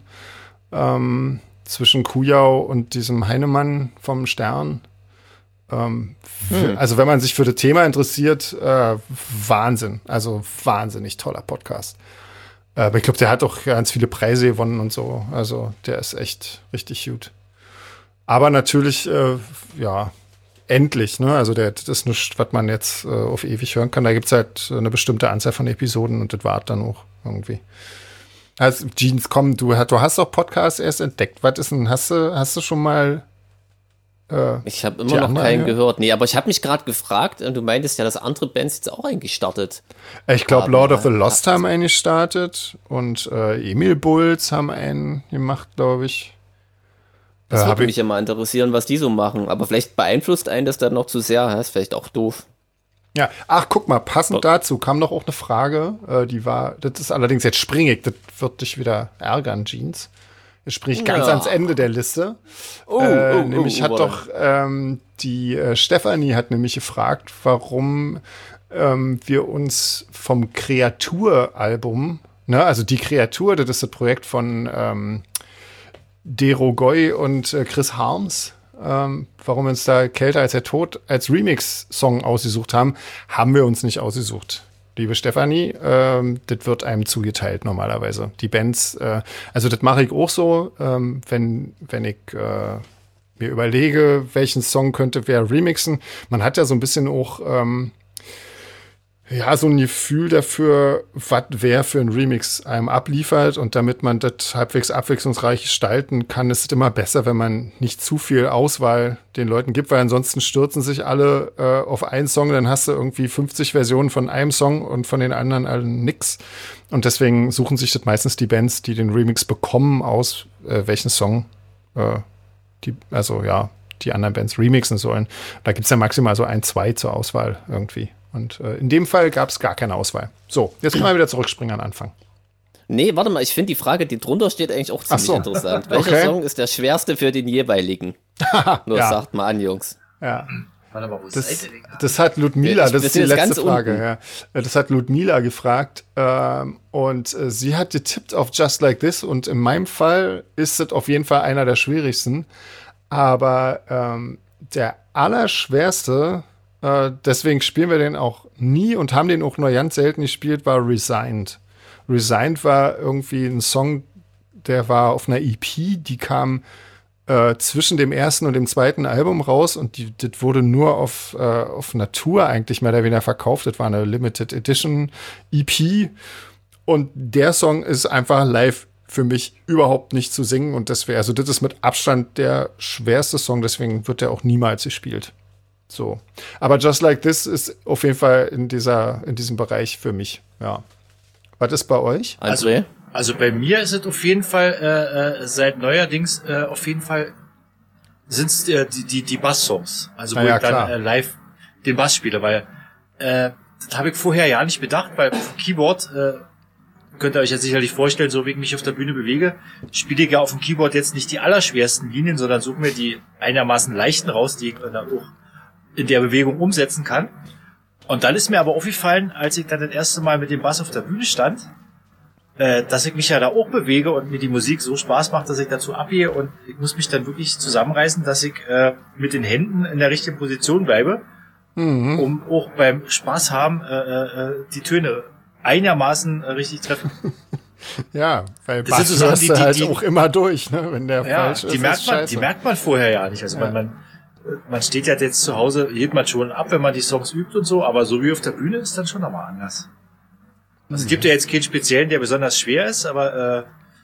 ähm, zwischen Kujau und diesem Heinemann vom Stern. Ähm, für, also wenn man sich für das Thema interessiert, äh, Wahnsinn. Also wahnsinnig toller Podcast. Äh, aber ich glaube, der hat auch ganz viele Preise gewonnen und so. Also der ist echt richtig gut. Aber natürlich, äh, ja, endlich, ne? Also der, das ist nichts, was man jetzt äh, auf ewig hören kann. Da gibt's halt eine bestimmte Anzahl von Episoden und das war dann auch irgendwie. Also, Jeans, komm, du, du hast doch Podcasts erst entdeckt. Was ist denn, hast du, hast du schon mal äh, Ich habe Die immer noch anderen, keinen ja. gehört. Nee, aber ich habe mich gerade gefragt, und du meintest ja, dass andere Bands jetzt auch eingestartet. ich glaube, haben, Lord of the ja. Lost haben einen gestartet und äh, Emil Bulls haben einen gemacht, glaube ich. Das Äh, hab würde ich- mich ja mal interessieren, was die so machen. Aber vielleicht beeinflusst einen das dann noch zu sehr. Das ist vielleicht auch doof. Ja, ach, guck mal, passend Oh. dazu kam noch auch eine Frage, äh, die war, das ist allerdings jetzt springig, das wird dich wieder ärgern, Jeans. Jetzt springe ich ganz Ja. ans Ende der Liste. Oh, äh, oh, nämlich oh, hat warte. doch ähm, die äh, Stefanie hat nämlich gefragt, warum ähm, wir uns vom Kreatur-Album, ne, also die Kreatur, das ist das Projekt von ähm, Dero Goy und äh, Chris Harms, ähm, warum wir uns da Kälter als der Tod als Remix-Song ausgesucht haben, haben wir uns nicht ausgesucht. Liebe Stefanie, ähm, das wird einem zugeteilt normalerweise. Die Bands, äh, also das mache ich auch so, ähm, wenn, wenn ich äh, mir überlege, welchen Song könnte wer remixen. Man hat ja so ein bisschen auch ähm, ja, so ein Gefühl dafür, was wer für ein Remix einem abliefert. Und damit man das halbwegs abwechslungsreich gestalten kann, ist es immer besser, wenn man nicht zu viel Auswahl den Leuten gibt, weil ansonsten stürzen sich alle äh, auf einen Song, dann hast du irgendwie fünfzig Versionen von einem Song und von den anderen allen nix. Und deswegen suchen sich das meistens die Bands, die den Remix bekommen, aus, äh, welchen Song äh, die, also ja, die anderen Bands remixen sollen. Da gibt's ja maximal so ein, zwei zur Auswahl irgendwie. Und äh, in dem Fall gab es gar keine Auswahl. So, jetzt mal wieder zurückspringen an Anfang. Nee, warte mal, ich finde die Frage, die drunter steht, eigentlich auch ziemlich so. interessant. Welcher Okay. Song ist der schwerste für den jeweiligen? Nur Ja. sagt mal an, Jungs. Ja. Warte mal, wo Das, seid ihr denn? das hat Ludmila, Ich- das wir ist die sind jetzt letzte ganz Frage. unten. Ja. Das hat Ludmila gefragt ähm, und äh, sie hat getippt auf Just Like This und in meinem Fall ist es auf jeden Fall einer der schwierigsten. Aber ähm, der allerschwerste, äh, deswegen spielen wir den auch nie und haben den auch nur ganz selten gespielt, war Resigned. Resigned war irgendwie ein Song, der war auf einer E P, die kam äh, zwischen dem ersten und dem zweiten Album raus und die, das wurde nur auf, äh, auf Natur eigentlich mehr oder weniger verkauft. Das war eine Limited Edition E P und der Song ist einfach live für mich überhaupt nicht zu singen und deswegen, also das ist mit Abstand der schwerste Song, deswegen wird der auch niemals gespielt. So. Aber Just Like This ist auf jeden Fall in dieser, in diesem Bereich für mich, ja. Was ist bei euch? Also, André? also bei mir ist es auf jeden Fall äh, äh, seit neuerdings äh, auf jeden Fall sind es äh, die die die Bass-Songs, also wo Na ja, ich dann klar. äh, live den Bass spiele, weil äh, das habe ich vorher ja nicht bedacht, weil auf dem Keyboard äh, könnt ihr euch ja sicherlich vorstellen, so wie ich mich auf der Bühne bewege, spiele ich ja auf dem Keyboard jetzt nicht die allerschwersten Linien, sondern suche mir die einigermaßen leichten raus, die ich dann auch in der Bewegung umsetzen kann. Und dann ist mir aber aufgefallen, als ich dann das erste Mal mit dem Bass auf der Bühne stand, äh, dass ich mich ja da auch bewege und mir die Musik so Spaß macht, dass ich dazu abgehe und ich muss mich dann wirklich zusammenreißen, dass ich äh, mit den Händen in der richtigen Position bleibe, Mhm. um auch beim Spaß haben äh, äh, die Töne einigermaßen äh, richtig treffen. Ja, weil Das sind Bass so Sachen, hörst die- du die- halt die- auch immer durch, ne? Wenn der Ja, falsch ist. die merkt ist man, scheiße. die merkt man vorher ja nicht. Also Ja. man, man, man steht ja jetzt zu Hause, hebt man schon ab, wenn man die Songs übt und so, aber so wie auf der Bühne ist dann schon nochmal anders. Also es gibt ja jetzt keinen speziellen, der besonders schwer ist, aber äh,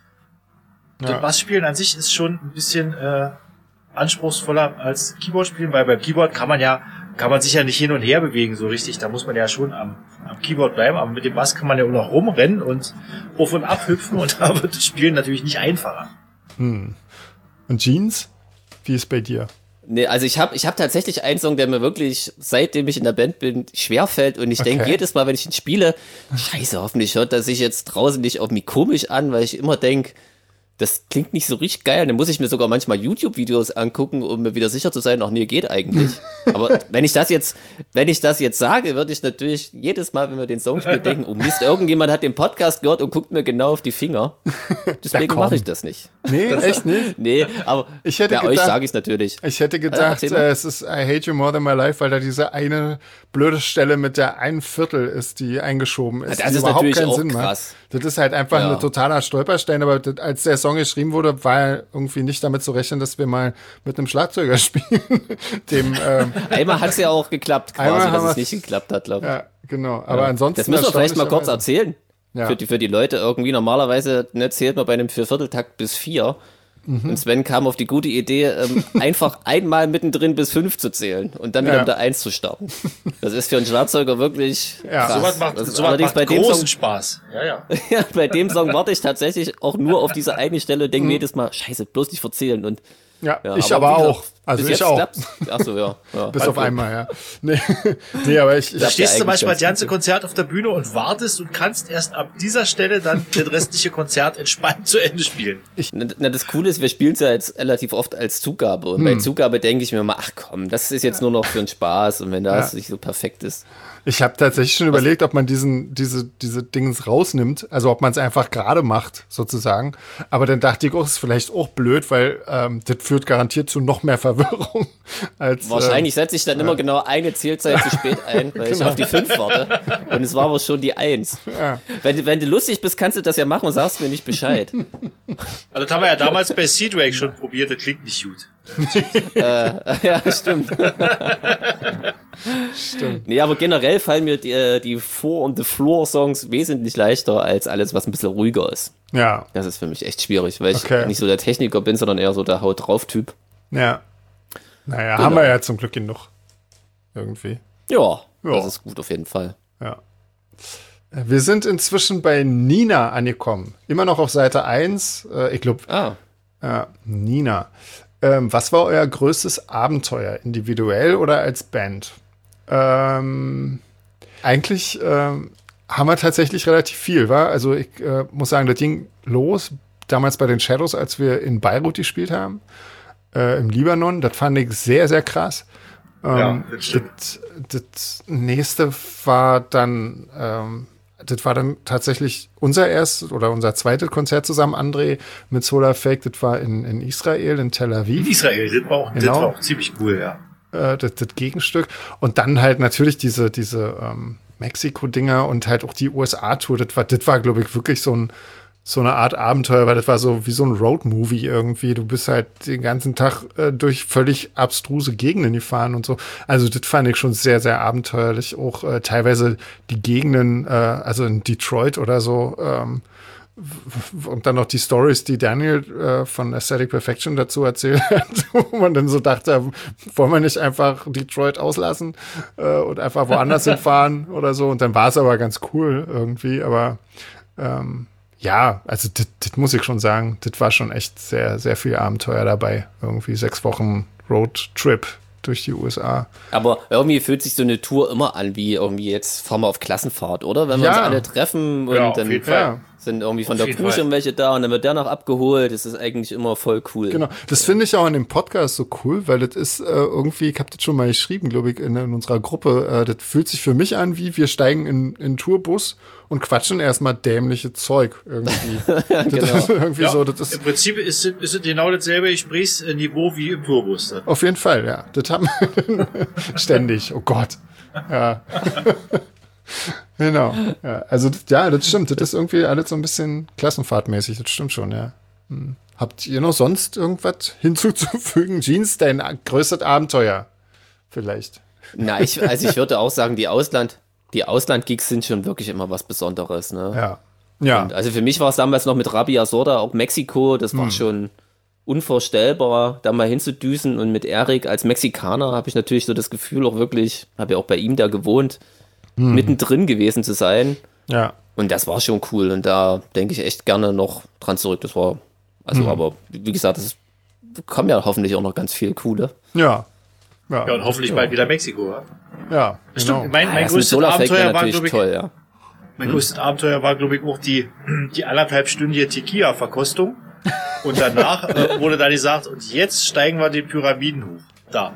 Ja. das Bassspielen an sich ist schon ein bisschen äh, anspruchsvoller als Keyboard spielen, weil beim Keyboard kann man ja kann man sich ja nicht hin und her bewegen so richtig. Da muss man ja schon am, am Keyboard bleiben, aber mit dem Bass kann man ja auch noch rumrennen und auf und ab hüpfen und da wird das Spielen natürlich nicht einfacher. Hm. Und Jeans? Wie ist bei dir? Nee, also ich habe ich hab tatsächlich einen Song, der mir wirklich, seitdem ich in der Band bin, schwerfällt. Und ich Okay. denke jedes Mal, wenn ich ihn spiele, scheiße, hoffentlich hört er sich jetzt draußen nicht auf mich komisch an, weil ich immer denke, das klingt nicht so richtig geil. Dann muss ich mir sogar manchmal YouTube-Videos angucken, um mir wieder sicher zu sein, ach nee, geht eigentlich. Aber wenn ich das jetzt, wenn ich das jetzt sage, würde ich natürlich jedes Mal, wenn wir den Song spielen, denken, oh Mist, irgendjemand hat den Podcast gehört und guckt mir genau auf die Finger. Deswegen komm. mache ich das nicht. Nee, echt nicht? Nee, aber Ich hätte bei euch gedacht- sage ich es natürlich. Ich hätte Ja, gedacht, erzähl mal. äh, es ist I Hate You More Than My Life, weil da diese eine blöde Stelle mit der ein Viertel ist, die eingeschoben ist. das die ist überhaupt natürlich keinen auch Sinn krass. macht. Das ist halt einfach Ja. ein totaler Stolperstein, aber das, als der Song geschrieben wurde, war ja irgendwie nicht damit zu rechnen, dass wir mal mit einem Schlagzeuger spielen. Dem, ähm, Einmal hat es ja auch geklappt, Einmal quasi, haben dass es wir's- nicht geklappt hat, glaube ich. ja, genau. Aber ansonsten. Das müssen wir vielleicht mal kurz erstaunlicherweise- erzählen. Ja. Für, die, für die Leute irgendwie. Normalerweise ne, zählt man bei einem Viervierteltakt bis vier. Mhm. Und Sven kam auf die gute Idee, ähm, einfach einmal mittendrin bis fünf zu zählen und dann wieder Ja. mit der eins zu starten. Das ist für einen Schlagzeuger wirklich Ja. krass. Sowas macht, Das ist sowas allerdings macht bei dem großen Song, Spaß. Ja, ja. ja, bei dem Song warte ich tatsächlich auch nur auf diese eine Stelle und Mhm. denke mir jedes Mal, scheiße, bloß nicht verzählen. Und Ja, ja, ich aber, wie gesagt, auch. Also bis ich jetzt auch. klappt's. Ach so, ja. ja. Bis Also, auf einmal, ja. Nee, nee aber ich, Da ich ja stehst du eigentlich manchmal ganz das ganze gut. Konzert auf der Bühne und wartest und kannst erst ab dieser Stelle dann das restliche Konzert entspannt zu Ende spielen. Na, na, das Coole ist, wir spielen es ja jetzt relativ oft als Zugabe. Und Hm. bei Zugabe denke ich mir mal, ach komm, das ist jetzt nur noch für den Spaß. Und wenn das nicht so perfekt ist. Ich habe tatsächlich schon überlegt, ob man diesen, diese, diese Dings rausnimmt, also ob man es einfach gerade macht, sozusagen. Aber dann dachte ich, oh, ist vielleicht auch blöd, weil ähm, das führt garantiert zu noch mehr Verwirrung. Als, Wahrscheinlich setze ich dann immer genau eine Zählzeit zu spät ein, weil ich auf die fünf warte. Und es war aber schon die eins. Ja. Wenn, du- wenn du lustig bist, kannst du das ja machen und sagst mir nicht Bescheid. Also das haben wir ja damals bei Seedrake schon probiert, das klingt nicht gut. Ja, stimmt. Stimmt. Nee, aber generell fallen mir die, äh, die Four- und The-Floor-Songs wesentlich leichter als alles, was ein bisschen ruhiger ist. Ja, Das ist für mich echt schwierig, weil ich Okay. nicht so der Techniker bin, sondern eher so der Haut-drauf-Typ. ja. Naja, Genau. haben wir ja zum Glück genug. Irgendwie. Ja, Ja. das ist gut auf jeden Fall. Ja. Wir sind inzwischen bei Nina angekommen. Immer noch auf Seite eins. Äh, ich glaube, Ah, ja, Nina. Ähm, was war euer größtes Abenteuer, individuell oder als Band? Ähm, eigentlich ähm, haben wir tatsächlich relativ viel, war. Also ich äh, muss sagen, das ging los damals bei den Shadows, als wir in Beirut gespielt haben, äh, im Libanon. Das fand ich sehr, sehr krass. Ähm, Ja, das stimmt. das, das nächste war dann, ähm, das war dann tatsächlich unser erstes oder unser zweites Konzert zusammen, André, mit Solar Fake. Das war in, in Israel, in Tel Aviv. In Israel, das war auch, das Genau. war auch ziemlich cool, ja. Äh, das, das Gegenstück. Und dann halt natürlich diese, diese ähm, Mexiko-Dinger und halt auch die U S A-Tour. Das war, das war, glaube ich, wirklich so ein so eine Art Abenteuer, weil das war so wie so ein Road-Movie irgendwie. Du bist halt den ganzen Tag äh, durch völlig abstruse Gegenden gefahren und so. Also das fand ich schon sehr, sehr abenteuerlich. Auch äh, teilweise die Gegenden, äh, also in Detroit oder so, ähm, w- und dann noch die Stories, die Daniel äh, von Aesthetic Perfection dazu erzählt hat, wo man dann so dachte, wollen wir nicht einfach Detroit auslassen äh, und einfach woanders hinfahren oder so. Und dann war es aber ganz cool irgendwie, aber ähm, ja, also das, das muss ich schon sagen, das war schon echt sehr, sehr viel Abenteuer dabei. Irgendwie sechs Wochen Roadtrip durch die U S A. Aber irgendwie fühlt sich so eine Tour immer an, wie irgendwie jetzt fahren wir auf Klassenfahrt, oder? Wenn wir Ja. uns alle treffen und Ja, auf dann jeden Fall. Ja, sind irgendwie von Auf der jeden Crew Fall. schon welche da und dann wird der noch abgeholt. Das ist eigentlich immer voll cool. genau. Das finde ich auch an dem Podcast so cool, weil das ist äh, irgendwie, ich habe das schon mal geschrieben, glaube ich, in, in unserer Gruppe, äh, das fühlt sich für mich an, wie wir steigen in in einen Tourbus und quatschen erstmal dämliche Zeug irgendwie. Das Genau. ist irgendwie Ja, so, das ist im Prinzip ist es, ist es genau dasselbe Gesprächsniveau wie im Tourbus. dann. auf jeden Fall, ja. Das haben wir ständig. Oh Gott. Ja. Genau. Ja, also, das- ja, das stimmt. Das ist irgendwie alles so ein bisschen klassenfahrtmäßig. Das stimmt schon, ja. Hm. Habt ihr noch sonst irgendwas hinzuzufügen? Jeans, dein a- größtes Abenteuer? Vielleicht. Na, ich, also ich würde auch sagen, die Ausland, die Ausland-Gigs sind schon wirklich immer was Besonderes, ne? Ja. Ja. Und also für mich war es damals noch mit Rabia Sorda, auch Mexiko, das war schon unvorstellbar, da mal hinzudüsen. Und mit Erik als Mexikaner habe ich natürlich so das Gefühl auch wirklich, habe ja auch bei ihm da gewohnt, mittendrin gewesen zu sein. Ja. Und das war schon cool. Und da denke ich echt gerne noch dran zurück. Das war, also aber wie gesagt, es kommen ja hoffentlich auch noch ganz viel coole. Ja. Ja, Ja, und hoffentlich bald wieder Mexiko. Ja? Ja, genau. Stimmt, mein, mein Ja, das mit größtes Solarfake Abenteuer wäre war, natürlich glaube ich, toll, ja. mein größtes Abenteuer war, glaube ich, auch die, die anderthalbstündige Tequila-Verkostung. Und danach äh, wurde dann gesagt, und jetzt steigen wir die Pyramiden hoch. Da.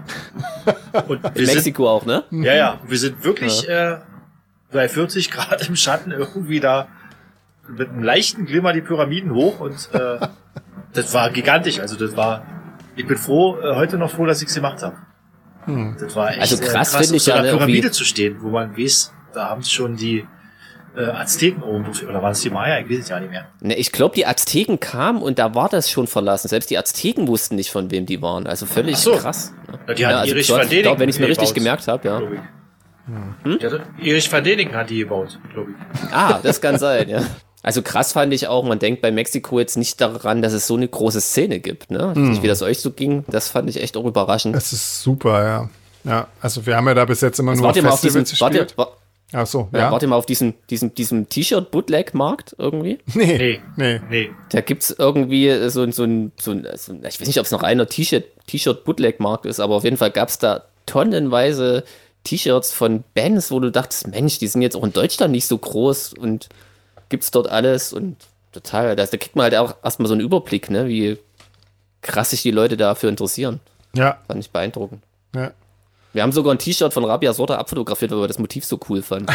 Und wir In sind, Mexiko auch, ne? ja, ja, wir sind wirklich äh, bei vierzig Grad im Schatten irgendwie da mit einem leichten Glimmer die Pyramiden hoch und äh, das war gigantisch. Also das war, ich bin froh, äh, heute noch froh, dass ich es gemacht habe. Das war echt Also äh, krass krass, finde ich auf so ja einer Pyramide irgendwie- zu stehen, wo man weiß, da haben es schon die äh, Azteken oben, oder waren es die Maya? Ich weiß es ja nicht mehr. Ne, ich glaube, die Azteken kamen und da war das schon verlassen. Selbst die Azteken wussten nicht, von wem die waren. Also völlig Ach so. krass. Ne? Ja, die hatten also Erich dort- van Däniken dort, wenn ich es mir richtig gebaut, gemerkt habe, ja. glaub ich. Die hatte, Erich van Däniken hat die gebaut, glaube ich. Ah, das kann sein, ja. Also krass fand ich auch, man denkt bei Mexiko jetzt nicht daran, dass es so eine große Szene gibt, ne? Ich weiß nicht, wie das euch so ging, das fand ich echt auch überraschend. Das ist super, ja. Ja, also wir haben ja da bis jetzt immer nur Wart ihr mal auf diesem, Festivals wart ihr, gespielt. wa- Ach so, ja. ja. wart ihr mal auf diesem, diesem, diesem T-Shirt-Bootleg-Markt irgendwie? Nee, Nee. nee. Nee. Da gibt's irgendwie so, ein- so ein, so ein, so ein, ich weiß nicht, ob es noch reiner T-Shirt, T-Shirt-Bootleg-Markt ist, aber auf jeden Fall gab's da tonnenweise T-Shirts von Bands, wo du dachtest, Mensch, die sind jetzt auch in Deutschland nicht so groß und gibt's dort alles und total, da, da kriegt man halt auch erstmal so einen Überblick, ne, wie krass sich die Leute dafür interessieren. Ja, Fand ich beeindruckend. ja. Wir haben sogar ein T-Shirt von Rabia Sorda abfotografiert, weil wir das Motiv so cool fanden.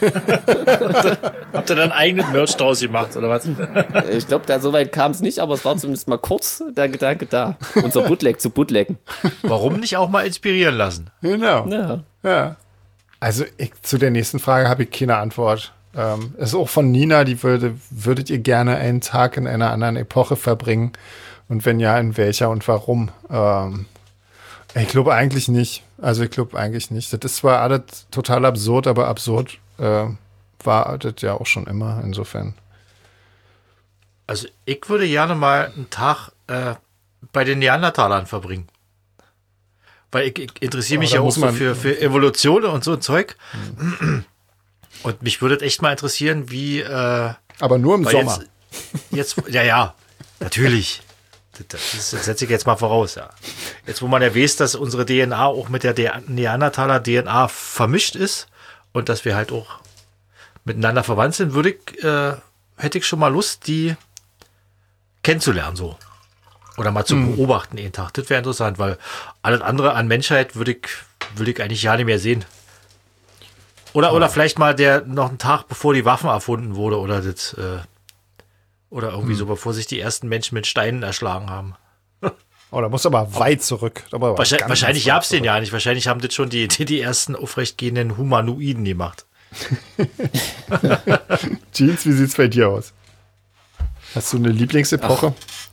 Habt ihr dann eigenen Merch draus gemacht, oder was? Ich glaube, da so weit kam es nicht, aber es war zumindest mal kurz der Gedanke da. Unser Bootleg zu bootleggen. Warum nicht auch mal inspirieren lassen? Genau. Ja. Ja. Also ich, zu der nächsten Frage habe ich keine Antwort. Ähm, ist auch von Nina, die würde, würdet ihr gerne einen Tag in einer anderen Epoche verbringen? Und wenn ja, in welcher und warum? Ähm, ich glaube eigentlich nicht. Also ich glaube eigentlich nicht. Das ist zwar alles total absurd, aber absurd äh, war das ja auch schon immer, insofern. Also ich würde gerne mal einen Tag äh, bei den Neandertalern verbringen. Weil ich, ich interessiere mich Aber da ja auch muss so man- für, für Evolution und so ein Zeug. Und mich würde echt mal interessieren, wie äh, Aber nur im weil Sommer. Jetzt, jetzt, ja, ja, natürlich. Das, ist- das setze ich jetzt mal voraus, ja. Jetzt, wo man ja weiß, dass unsere D N A auch mit der De- Neandertaler D N A vermischt ist und dass wir halt auch miteinander verwandt sind, würde ich, äh, hätte ich schon mal Lust, die kennenzulernen so. Oder mal zu hm. beobachten jeden Tag. Das wäre interessant, weil alles andere an Menschheit würde ich, würde ich eigentlich ja nicht mehr sehen. Oder, ja. oder vielleicht mal der noch einen Tag, bevor die Waffen erfunden wurde, oder das, äh, oder irgendwie hm. so, bevor sich die ersten Menschen mit Steinen erschlagen haben. Oh, da muss aber weit zurück. Aber wahrscheinlich wahrscheinlich gab es den ja nicht. Wahrscheinlich haben das schon die, die, die ersten aufrechtgehenden Humanoiden gemacht. Jeans, wie sieht's bei dir aus? Hast du eine Lieblingsepoche?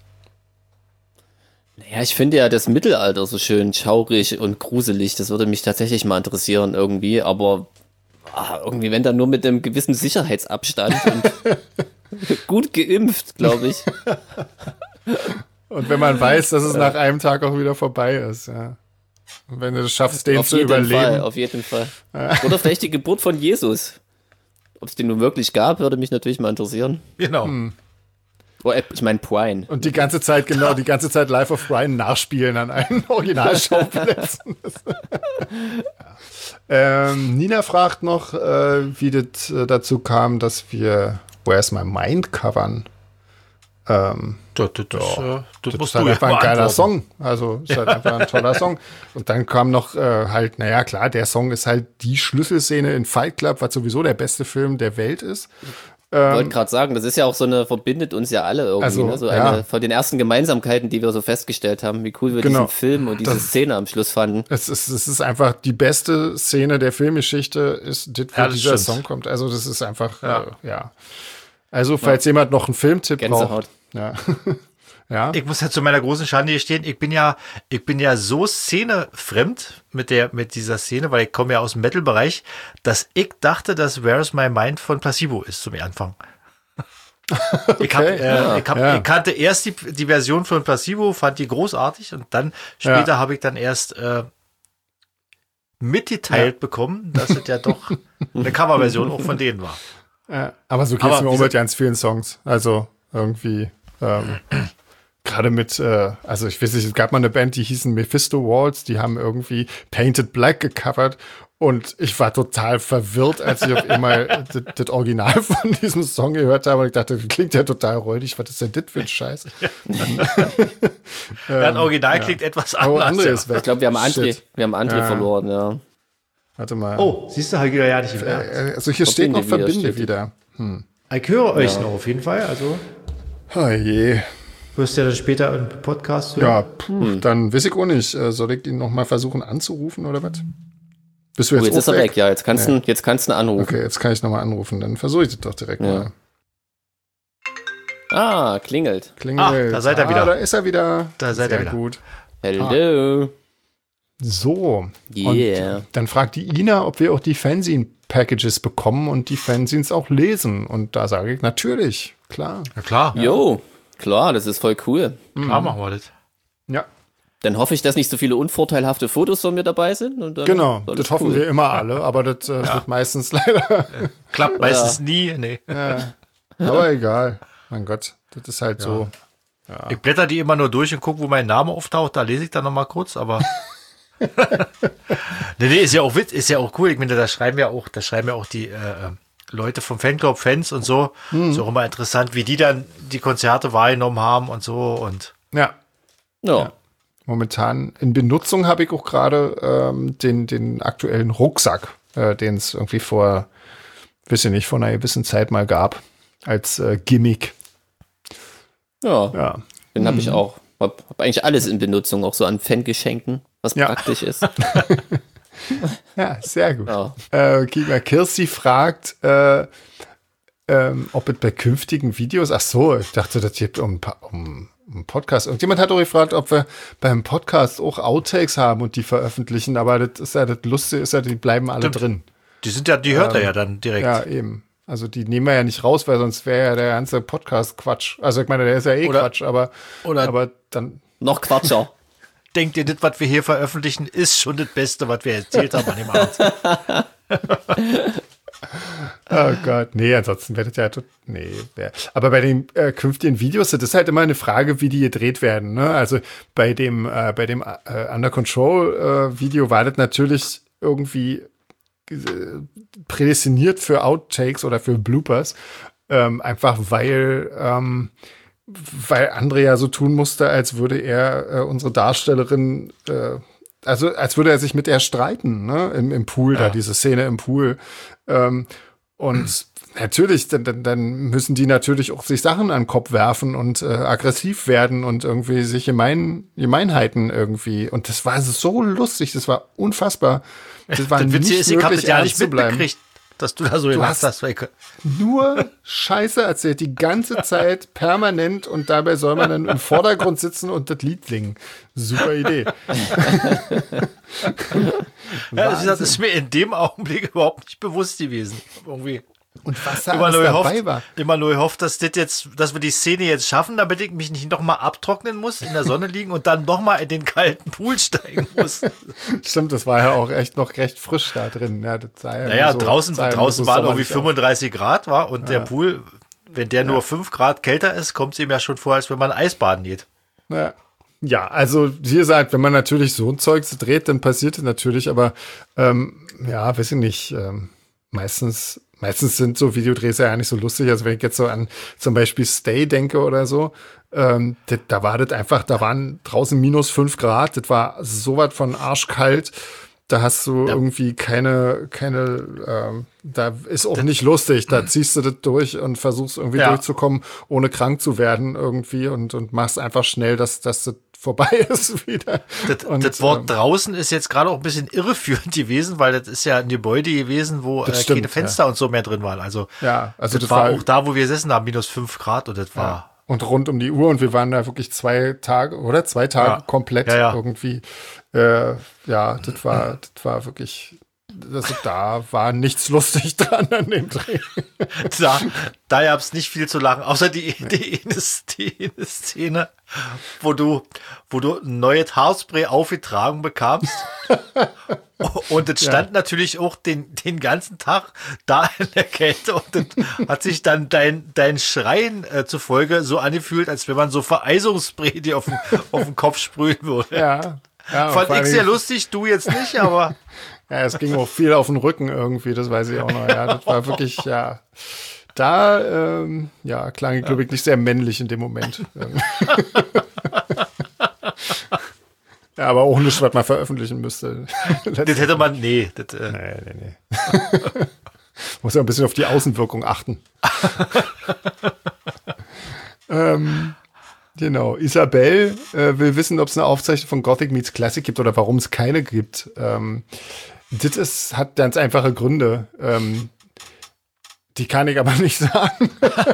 Naja, ich finde ja das Mittelalter so schön schaurig und gruselig. Das würde mich tatsächlich mal interessieren irgendwie. Aber ah, irgendwie, wenn dann nur mit einem gewissen Sicherheitsabstand und gut geimpft, glaube ich. Und wenn man weiß, dass es nach einem Tag auch wieder vorbei ist, ja. Und wenn du es schaffst, den auf zu jeden überleben. Fall, auf jeden Fall. Oder vielleicht die Geburt von Jesus. Ob es den nun wirklich gab, würde mich natürlich mal interessieren. Genau. Hm. Oh, ich meine Brian. Und die ganze Zeit, genau, die ganze Zeit Life of Brian nachspielen an einen Originalschauplätzen. ja. ähm, Nina fragt noch, äh, wie das äh, dazu kam, dass wir Where's My Mind covern. Ähm, das, das, das, ja, das, das ist halt einfach ein geiler Song. Also ist halt einfach ein toller Song. Und dann kam noch äh, halt, naja, klar, der Song ist halt die Schlüsselszene in Fight Club, was sowieso der beste Film der Welt ist. Ich ähm, wollte gerade sagen, das ist ja auch so eine, verbindet uns ja alle irgendwie, also, ne? So ja. eine von den ersten Gemeinsamkeiten, die wir so festgestellt haben, wie cool wir genau. diesen Film und diese das, Szene am Schluss fanden. Es ist, es ist einfach die beste Szene der Filmgeschichte, ist das, wo ja, dieser stimmt. Song kommt. Also das ist einfach, ja. Äh, ja. Also, falls ja. jemand noch einen Filmtipp braucht. Ja. ja. Ich muss ja zu meiner großen Schande hier stehen. Ich bin ja, ich bin ja so szenefremd mit der, mit dieser Szene, weil ich komme ja aus dem Metal-Bereich, dass ich dachte, dass Where's My Mind von Placebo ist zum Anfang. okay. Ich, hab, äh, ja. ich, hab, ja. ich kannte erst die, die Version von Placebo, fand die großartig und dann später ja. habe ich dann erst äh, mitgeteilt ja. bekommen, dass es ja doch eine Coverversion auch von denen war. Ja, aber so geht es mir auch mit ganz vielen Songs. Also irgendwie, ähm, gerade mit, äh, also ich weiß nicht, es gab mal eine Band, die hießen Mephisto Waltz, die haben irgendwie Painted Black gecovert und ich war total verwirrt, als ich auf einmal das, das Original von diesem Song gehört habe und ich dachte, das klingt ja total räudig, was ist denn das für ein Scheiß? Ja, das Original ja. klingt etwas anders. Oh, André ist weg. Ich glaube, wir haben André, wir haben André ja. verloren, ja. Warte mal. Oh, siehst du, halt wieder ja nicht mehr. Also hier steht noch Verbinde wieder. Hm. Ich höre euch ja. noch auf jeden Fall. Also. Oh je. Wirst du ja dann später im Podcast hören? Ja, puh, hm. dann weiß ich auch nicht. Soll ich ihn noch mal versuchen anzurufen oder was? Bist du jetzt, oh, jetzt ist er weg? weg? Ja, jetzt kannst, ja. Du, jetzt kannst du ihn anrufen. Okay, jetzt kann ich noch mal anrufen. Dann versuche ich das doch direkt ja. mal. Ah, klingelt. Klingelt. Ah, da seid ihr wieder. Ah, da ist er wieder. Da seid ihr wieder. Gut. Hello. Ah. So, yeah. Und dann fragt die Ina, ob wir auch die Fanzine-Packages bekommen und die Fanzines auch lesen. Und da sage ich natürlich, klar. Ja, klar. Jo, ja. klar, das ist voll cool. Klar, machen wir das. Ja. Dann hoffe ich, dass nicht so viele unvorteilhafte Fotos von mir dabei sind. Und dann genau, das, das hoffen cool. wir immer alle, aber das äh, ja. wird meistens leider... Klappt meistens ja. nie, nee. Ja. Aber egal, mein Gott, das ist halt ja. so. Ja. Ich blätter die immer nur durch und gucke, wo mein Name auftaucht, da lese ich dann noch mal kurz, aber... nee, nee, ist ja auch Witz, ist ja auch cool. Ich meine, da schreiben ja auch, da schreiben ja auch die äh, Leute vom Fanclub, Fans und so. Mhm. Ist auch immer interessant, wie die dann die Konzerte wahrgenommen haben und so und. Ja. Ja. ja. Momentan in Benutzung habe ich auch gerade ähm, den, den aktuellen Rucksack, äh, den es irgendwie vor, weiß ich nicht, vor einer gewissen Zeit mal gab, als äh, Gimmick. Ja. ja. Den mhm. habe ich auch. Hab, hab eigentlich alles in Benutzung, auch so an Fangeschenken, was ja. praktisch ist. Ja, sehr gut. Ja. Äh, okay, Kirsti fragt, äh, ähm, ob es bei künftigen Videos, ach so, ich dachte, das geht um, um, um Podcast. Irgendjemand hat auch gefragt, ob wir beim Podcast auch Outtakes haben und die veröffentlichen, aber das ist ja das Lustige, ist ja, die bleiben alle Stimmt. drin. Die sind ja, die hört ähm, er ja dann direkt. Ja, eben. Also die nehmen wir ja nicht raus, weil sonst wäre ja der ganze Podcast Quatsch. Also ich meine, der ist ja eh oder, Quatsch, aber, oder aber dann... Noch Quatscher. Denkt ihr, das, was wir hier veröffentlichen, ist schon das Beste, was wir erzählt haben an dem Abend. Oh Gott, nee, ansonsten wäre das ja... Nee, wär, aber bei den äh, künftigen Videos, das ist halt immer eine Frage, wie die gedreht werden. Ne? Also bei dem, äh, bei dem äh, Under Control äh, Video war das natürlich irgendwie... prädestiniert für Outtakes oder für Bloopers, ähm, einfach weil ähm, weil André ja so tun musste, als würde er äh, unsere Darstellerin, äh, also als würde er sich mit ihr streiten, ne, im, im Pool, ja. da diese Szene im Pool. Ähm, und natürlich, dann, dann, dann müssen die natürlich auch sich Sachen an den Kopf werfen und äh, aggressiv werden und irgendwie sich gemein, Gemeinheiten irgendwie. Und das war so lustig, das war unfassbar. Das war das nicht ist, ich möglich, hab ja nicht mitbekriegt, dass du da so gelacht hast. Nur Scheiße erzählt, die ganze Zeit permanent, und dabei soll man dann im Vordergrund sitzen und das Lied singen. Super Idee. Ja, das ist mir in dem Augenblick überhaupt nicht bewusst gewesen. Irgendwie. Und was da immer alles nur dabei gehofft, war. Immer nur gehofft, dass das jetzt, dass wir die Szene jetzt schaffen, damit ich mich nicht noch mal abtrocknen muss, in der Sonne liegen und dann noch mal in den kalten Pool steigen muss. Stimmt, das war ja auch echt noch recht frisch da drin. Ja, das sah ja naja, so, draußen, draußen so waren irgendwie fünfunddreißig Grad, war, und ja. der Pool, wenn der nur ja. fünf Grad kälter ist, kommt es ihm ja schon vor, als wenn man Eisbaden geht. Ja. Ja, also wie gesagt, wenn man natürlich so ein Zeug dreht, dann passiert es natürlich, aber ähm, ja, weiß ich nicht, ähm, meistens Meistens sind so Videodrehs ja nicht so lustig. Also wenn ich jetzt so an zum Beispiel Stay denke oder so, ähm, das, da war das einfach, da waren draußen minus fünf Grad, das war sowas von arschkalt. Da hast du ja. irgendwie keine, keine, ähm, da ist auch das, nicht lustig. Da ziehst du das durch und versuchst irgendwie ja. durchzukommen, ohne krank zu werden irgendwie und, und machst einfach schnell, dass, dass das vorbei ist wieder. Das, und, das Wort ähm, draußen ist jetzt gerade auch ein bisschen irreführend gewesen, weil das ist ja ein Gebäude gewesen, wo äh, stimmt, keine Fenster ja. und so mehr drin waren. Also, ja, also das, das war war auch da, wo wir gesessen haben, minus fünf Grad, und das ja. war. Und rund um die Uhr, und wir waren da wirklich zwei Tage oder zwei Tage ja. komplett ja, ja. irgendwie. Äh, ja, das war, das war wirklich, also da war nichts lustig dran an dem Dreh. Da, da gab es nicht viel zu lachen, außer die, die, eine, die eine Szene, wo du, wo du ein neues Haarspray aufgetragen bekamst. Und es stand ja. natürlich auch den, den ganzen Tag da in der Kälte, und das hat sich dann dein, dein Schreien äh, zufolge so angefühlt, als wenn man so Vereisungsspray dir auf den, auf den Kopf sprühen würde. Ja. ja Fand ich sehr lustig, du jetzt nicht, aber. Ja, es ging auch viel auf den Rücken irgendwie, das weiß ich auch noch. Ja, das war wirklich, ja. Da, ähm, ja, klang ich, glaube ich, nicht sehr männlich in dem Moment. Ja, aber auch nichts, was man veröffentlichen müsste. Das hätte man, nee. Das, äh. Nee, nee, nee. Muss ja ein bisschen auf die Außenwirkung achten. ähm, genau. Isabel äh, will wissen, ob es eine Aufzeichnung von Gothic Meets Classic gibt oder warum es keine gibt. Ähm, das ist, hat ganz einfache Gründe. Ähm, die kann ich aber nicht sagen.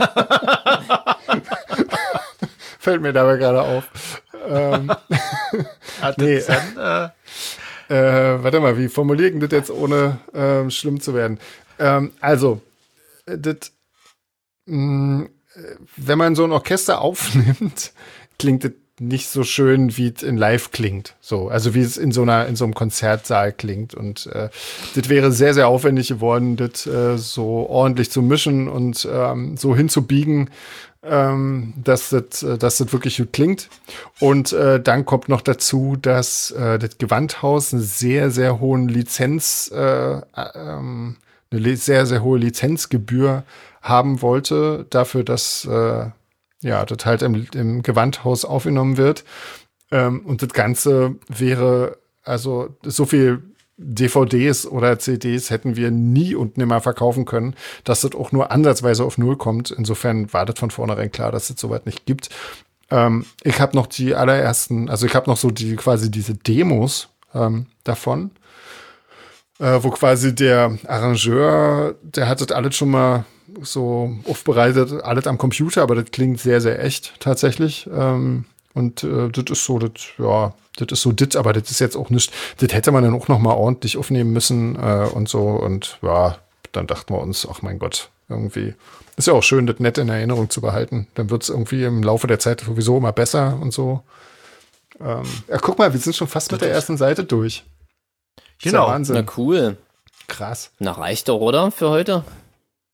Fällt mir dabei gerade auf. ähm, nee, dann, äh, äh, warte mal, wie formuliere ich das jetzt, ohne äh, schlimm zu werden? Ähm, also, das, mh, wenn man so ein Orchester aufnimmt, klingt das nicht so schön, wie es in Live klingt. So, also wie es in so einer, in so einem Konzertsaal klingt. Und äh, das wäre sehr, sehr aufwendig geworden, das äh, so ordentlich zu mischen und ähm, so hinzubiegen, ähm, dass das, dass das wirklich gut klingt. Und äh, dann kommt noch dazu, dass äh, das Gewandhaus eine sehr, sehr hohen Lizenz, äh, ähm, eine sehr, sehr hohe Lizenzgebühr haben wollte, dafür, dass äh, ja, das halt im, im Gewandhaus aufgenommen wird. Ähm, und das Ganze wäre, also so viel D V Ds oder C Ds hätten wir nie und nimmer verkaufen können, dass das auch nur ansatzweise auf Null kommt. Insofern war das von vornherein klar, dass es soweit nicht gibt. Ähm, ich habe noch die allerersten, also ich habe noch so die quasi diese Demos ähm, davon, äh, wo quasi der Arrangeur, der hat das alles schon mal so aufbereitet, alles am Computer, aber das klingt sehr, sehr echt tatsächlich. Ähm, und äh, das ist so, das, ja, das ist so das, aber das ist jetzt auch nicht, das hätte man dann auch noch mal ordentlich aufnehmen müssen äh, und so. Und ja, dann dachten wir uns, ach mein Gott, irgendwie ist ja auch schön, das nett in Erinnerung zu behalten. Dann wird es irgendwie im Laufe der Zeit sowieso immer besser und so. Ähm, ja, guck mal, wir sind schon fast mit der ersten Seite durch. Genau. Ja Wahnsinn. Na cool. Krass. Na, reicht doch, oder? Für heute?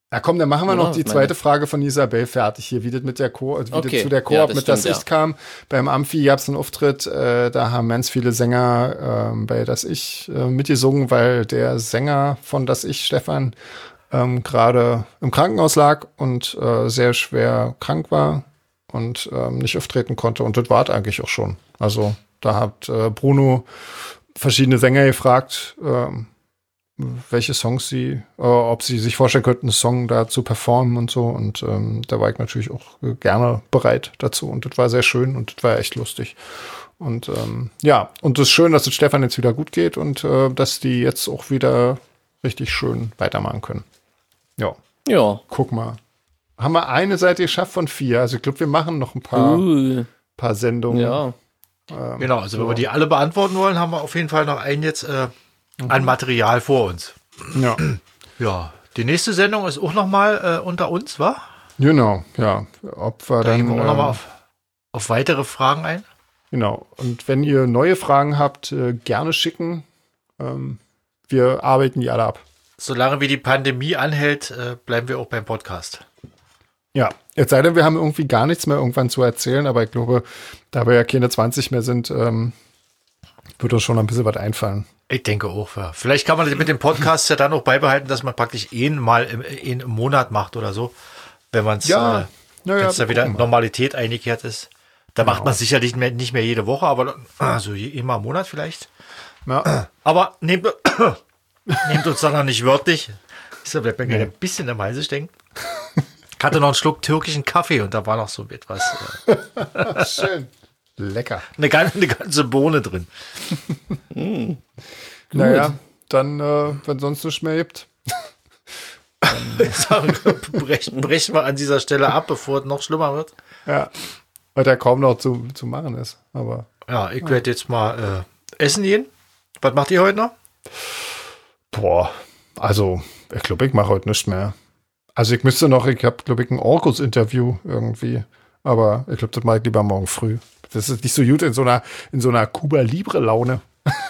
Ja, komm, dann machen wir Ja, noch die meine- zweite Frage von Isabel fertig hier, wie das mit der Co wie Okay. das zu der Ja, Koop das mit Das stimmt, Ich ja. kam. Beim Amphi gab es einen Auftritt, äh, da haben ganz viele Sänger ähm, bei Das Ich äh, mitgesungen, weil der Sänger von Das Ich, Stefan, ähm, gerade im Krankenhaus lag und äh, sehr schwer krank war und ähm, nicht auftreten konnte. Und das war es eigentlich auch schon. Also da hat äh, Bruno verschiedene Sänger gefragt, ähm, welche Songs sie, äh, ob sie sich vorstellen könnten, einen Song da zu performen und so. Und ähm, da war ich natürlich auch äh, gerne bereit dazu. Und das war sehr schön und das war echt lustig. Und ähm, ja, und es ist schön, dass es Stefan jetzt wieder gut geht und äh, dass die jetzt auch wieder richtig schön weitermachen können. Ja, Ja. guck mal. Haben wir eine Seite geschafft von vier. Also ich glaube, wir machen noch ein paar, Uh, paar Sendungen. ja. Ähm, Genau, also wenn so. wir die alle beantworten wollen, haben wir auf jeden Fall noch einen jetzt äh, an Material vor uns. Ja, Ja, die nächste Sendung ist auch noch mal äh, unter uns, wa? genau, ja. Ob wir Da gehen dann, wir auch noch mal ähm, auf, auf weitere Fragen ein. Genau. Und wenn ihr neue Fragen habt, äh, gerne schicken. Ähm, wir arbeiten die alle ab. Solange wie die Pandemie anhält, äh, bleiben wir auch beim Podcast. Ja. Jetzt sei denn, wir haben irgendwie gar nichts mehr irgendwann zu erzählen, aber ich glaube, da wir ja keine zwanzig mehr sind, ähm, wird uns schon ein bisschen was einfallen. Ich denke auch. Ja. Vielleicht kann man das mit dem Podcast ja dann auch beibehalten, dass man praktisch einen mal im, einen im Monat macht oder so. Wenn man es Ja, äh, naja, wenn es da wir wieder gucken mal. Normalität eingekehrt ist. Da macht Genau. man sicherlich mehr, nicht mehr jede Woche, aber also immer im Monat vielleicht. Ja. Aber nehmt, nehmt uns doch noch nicht wörtlich. So bleibt mir Nee. gerade ein bisschen am Halse stecken. Ich hatte noch einen Schluck türkischen Kaffee und da war noch so etwas, äh, Schön. Lecker. eine, ganze, eine ganze Bohne drin. Naja, dann, äh, wenn sonst nichts mehr gibt. Sagen, brechen, brechen wir an dieser Stelle ab, bevor es noch schlimmer wird. Ja. Weil der kaum noch zu, zu machen ist. Aber Ja, ich werde jetzt mal äh, essen gehen. Was macht ihr heute noch? boah, also, ich glaube, ich mache heute nichts mehr. Also ich müsste noch, ich habe, glaube ich, ein Orkus-Interview irgendwie. Aber ich glaube, das mache ich lieber morgen früh. Das ist nicht so gut in so einer, in so einer Cuba Libre-Laune.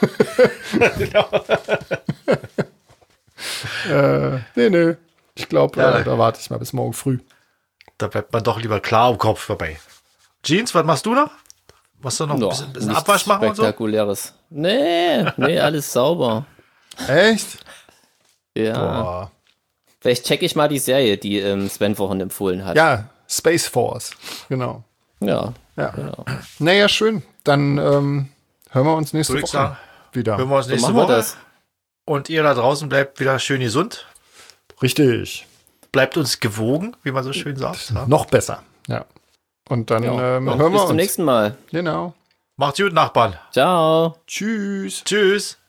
äh, nee, nee. Ich glaube, Ja. äh, da warte ich mal bis morgen früh. Da bleibt man doch lieber klar im Kopf vorbei. Jeans, was machst du noch? Machst du noch ein Ja, bisschen, bisschen nichts Abwasch machen und so? Spektakuläres. Nee, nee, alles sauber. Echt? Ja. Boah. Vielleicht checke ich mal die Serie, die ähm, Sven vorhin empfohlen hat. Ja, Space Force. Genau. Ja. Ja. Genau. Naja, schön. Dann ähm, hören wir uns nächste Würde ich Woche sagen, wieder. hören wir uns So nächste machen wir Woche. das. Und ihr da draußen bleibt wieder schön gesund. Richtig. Bleibt uns gewogen, wie man so schön sagt. Ja. Noch besser. Ja. Und dann Ja. ähm, Ja, hören wir bis uns. zum nächsten Mal. Genau. Macht's gut, Nachbarn. Ciao. Tschüss. Tschüss.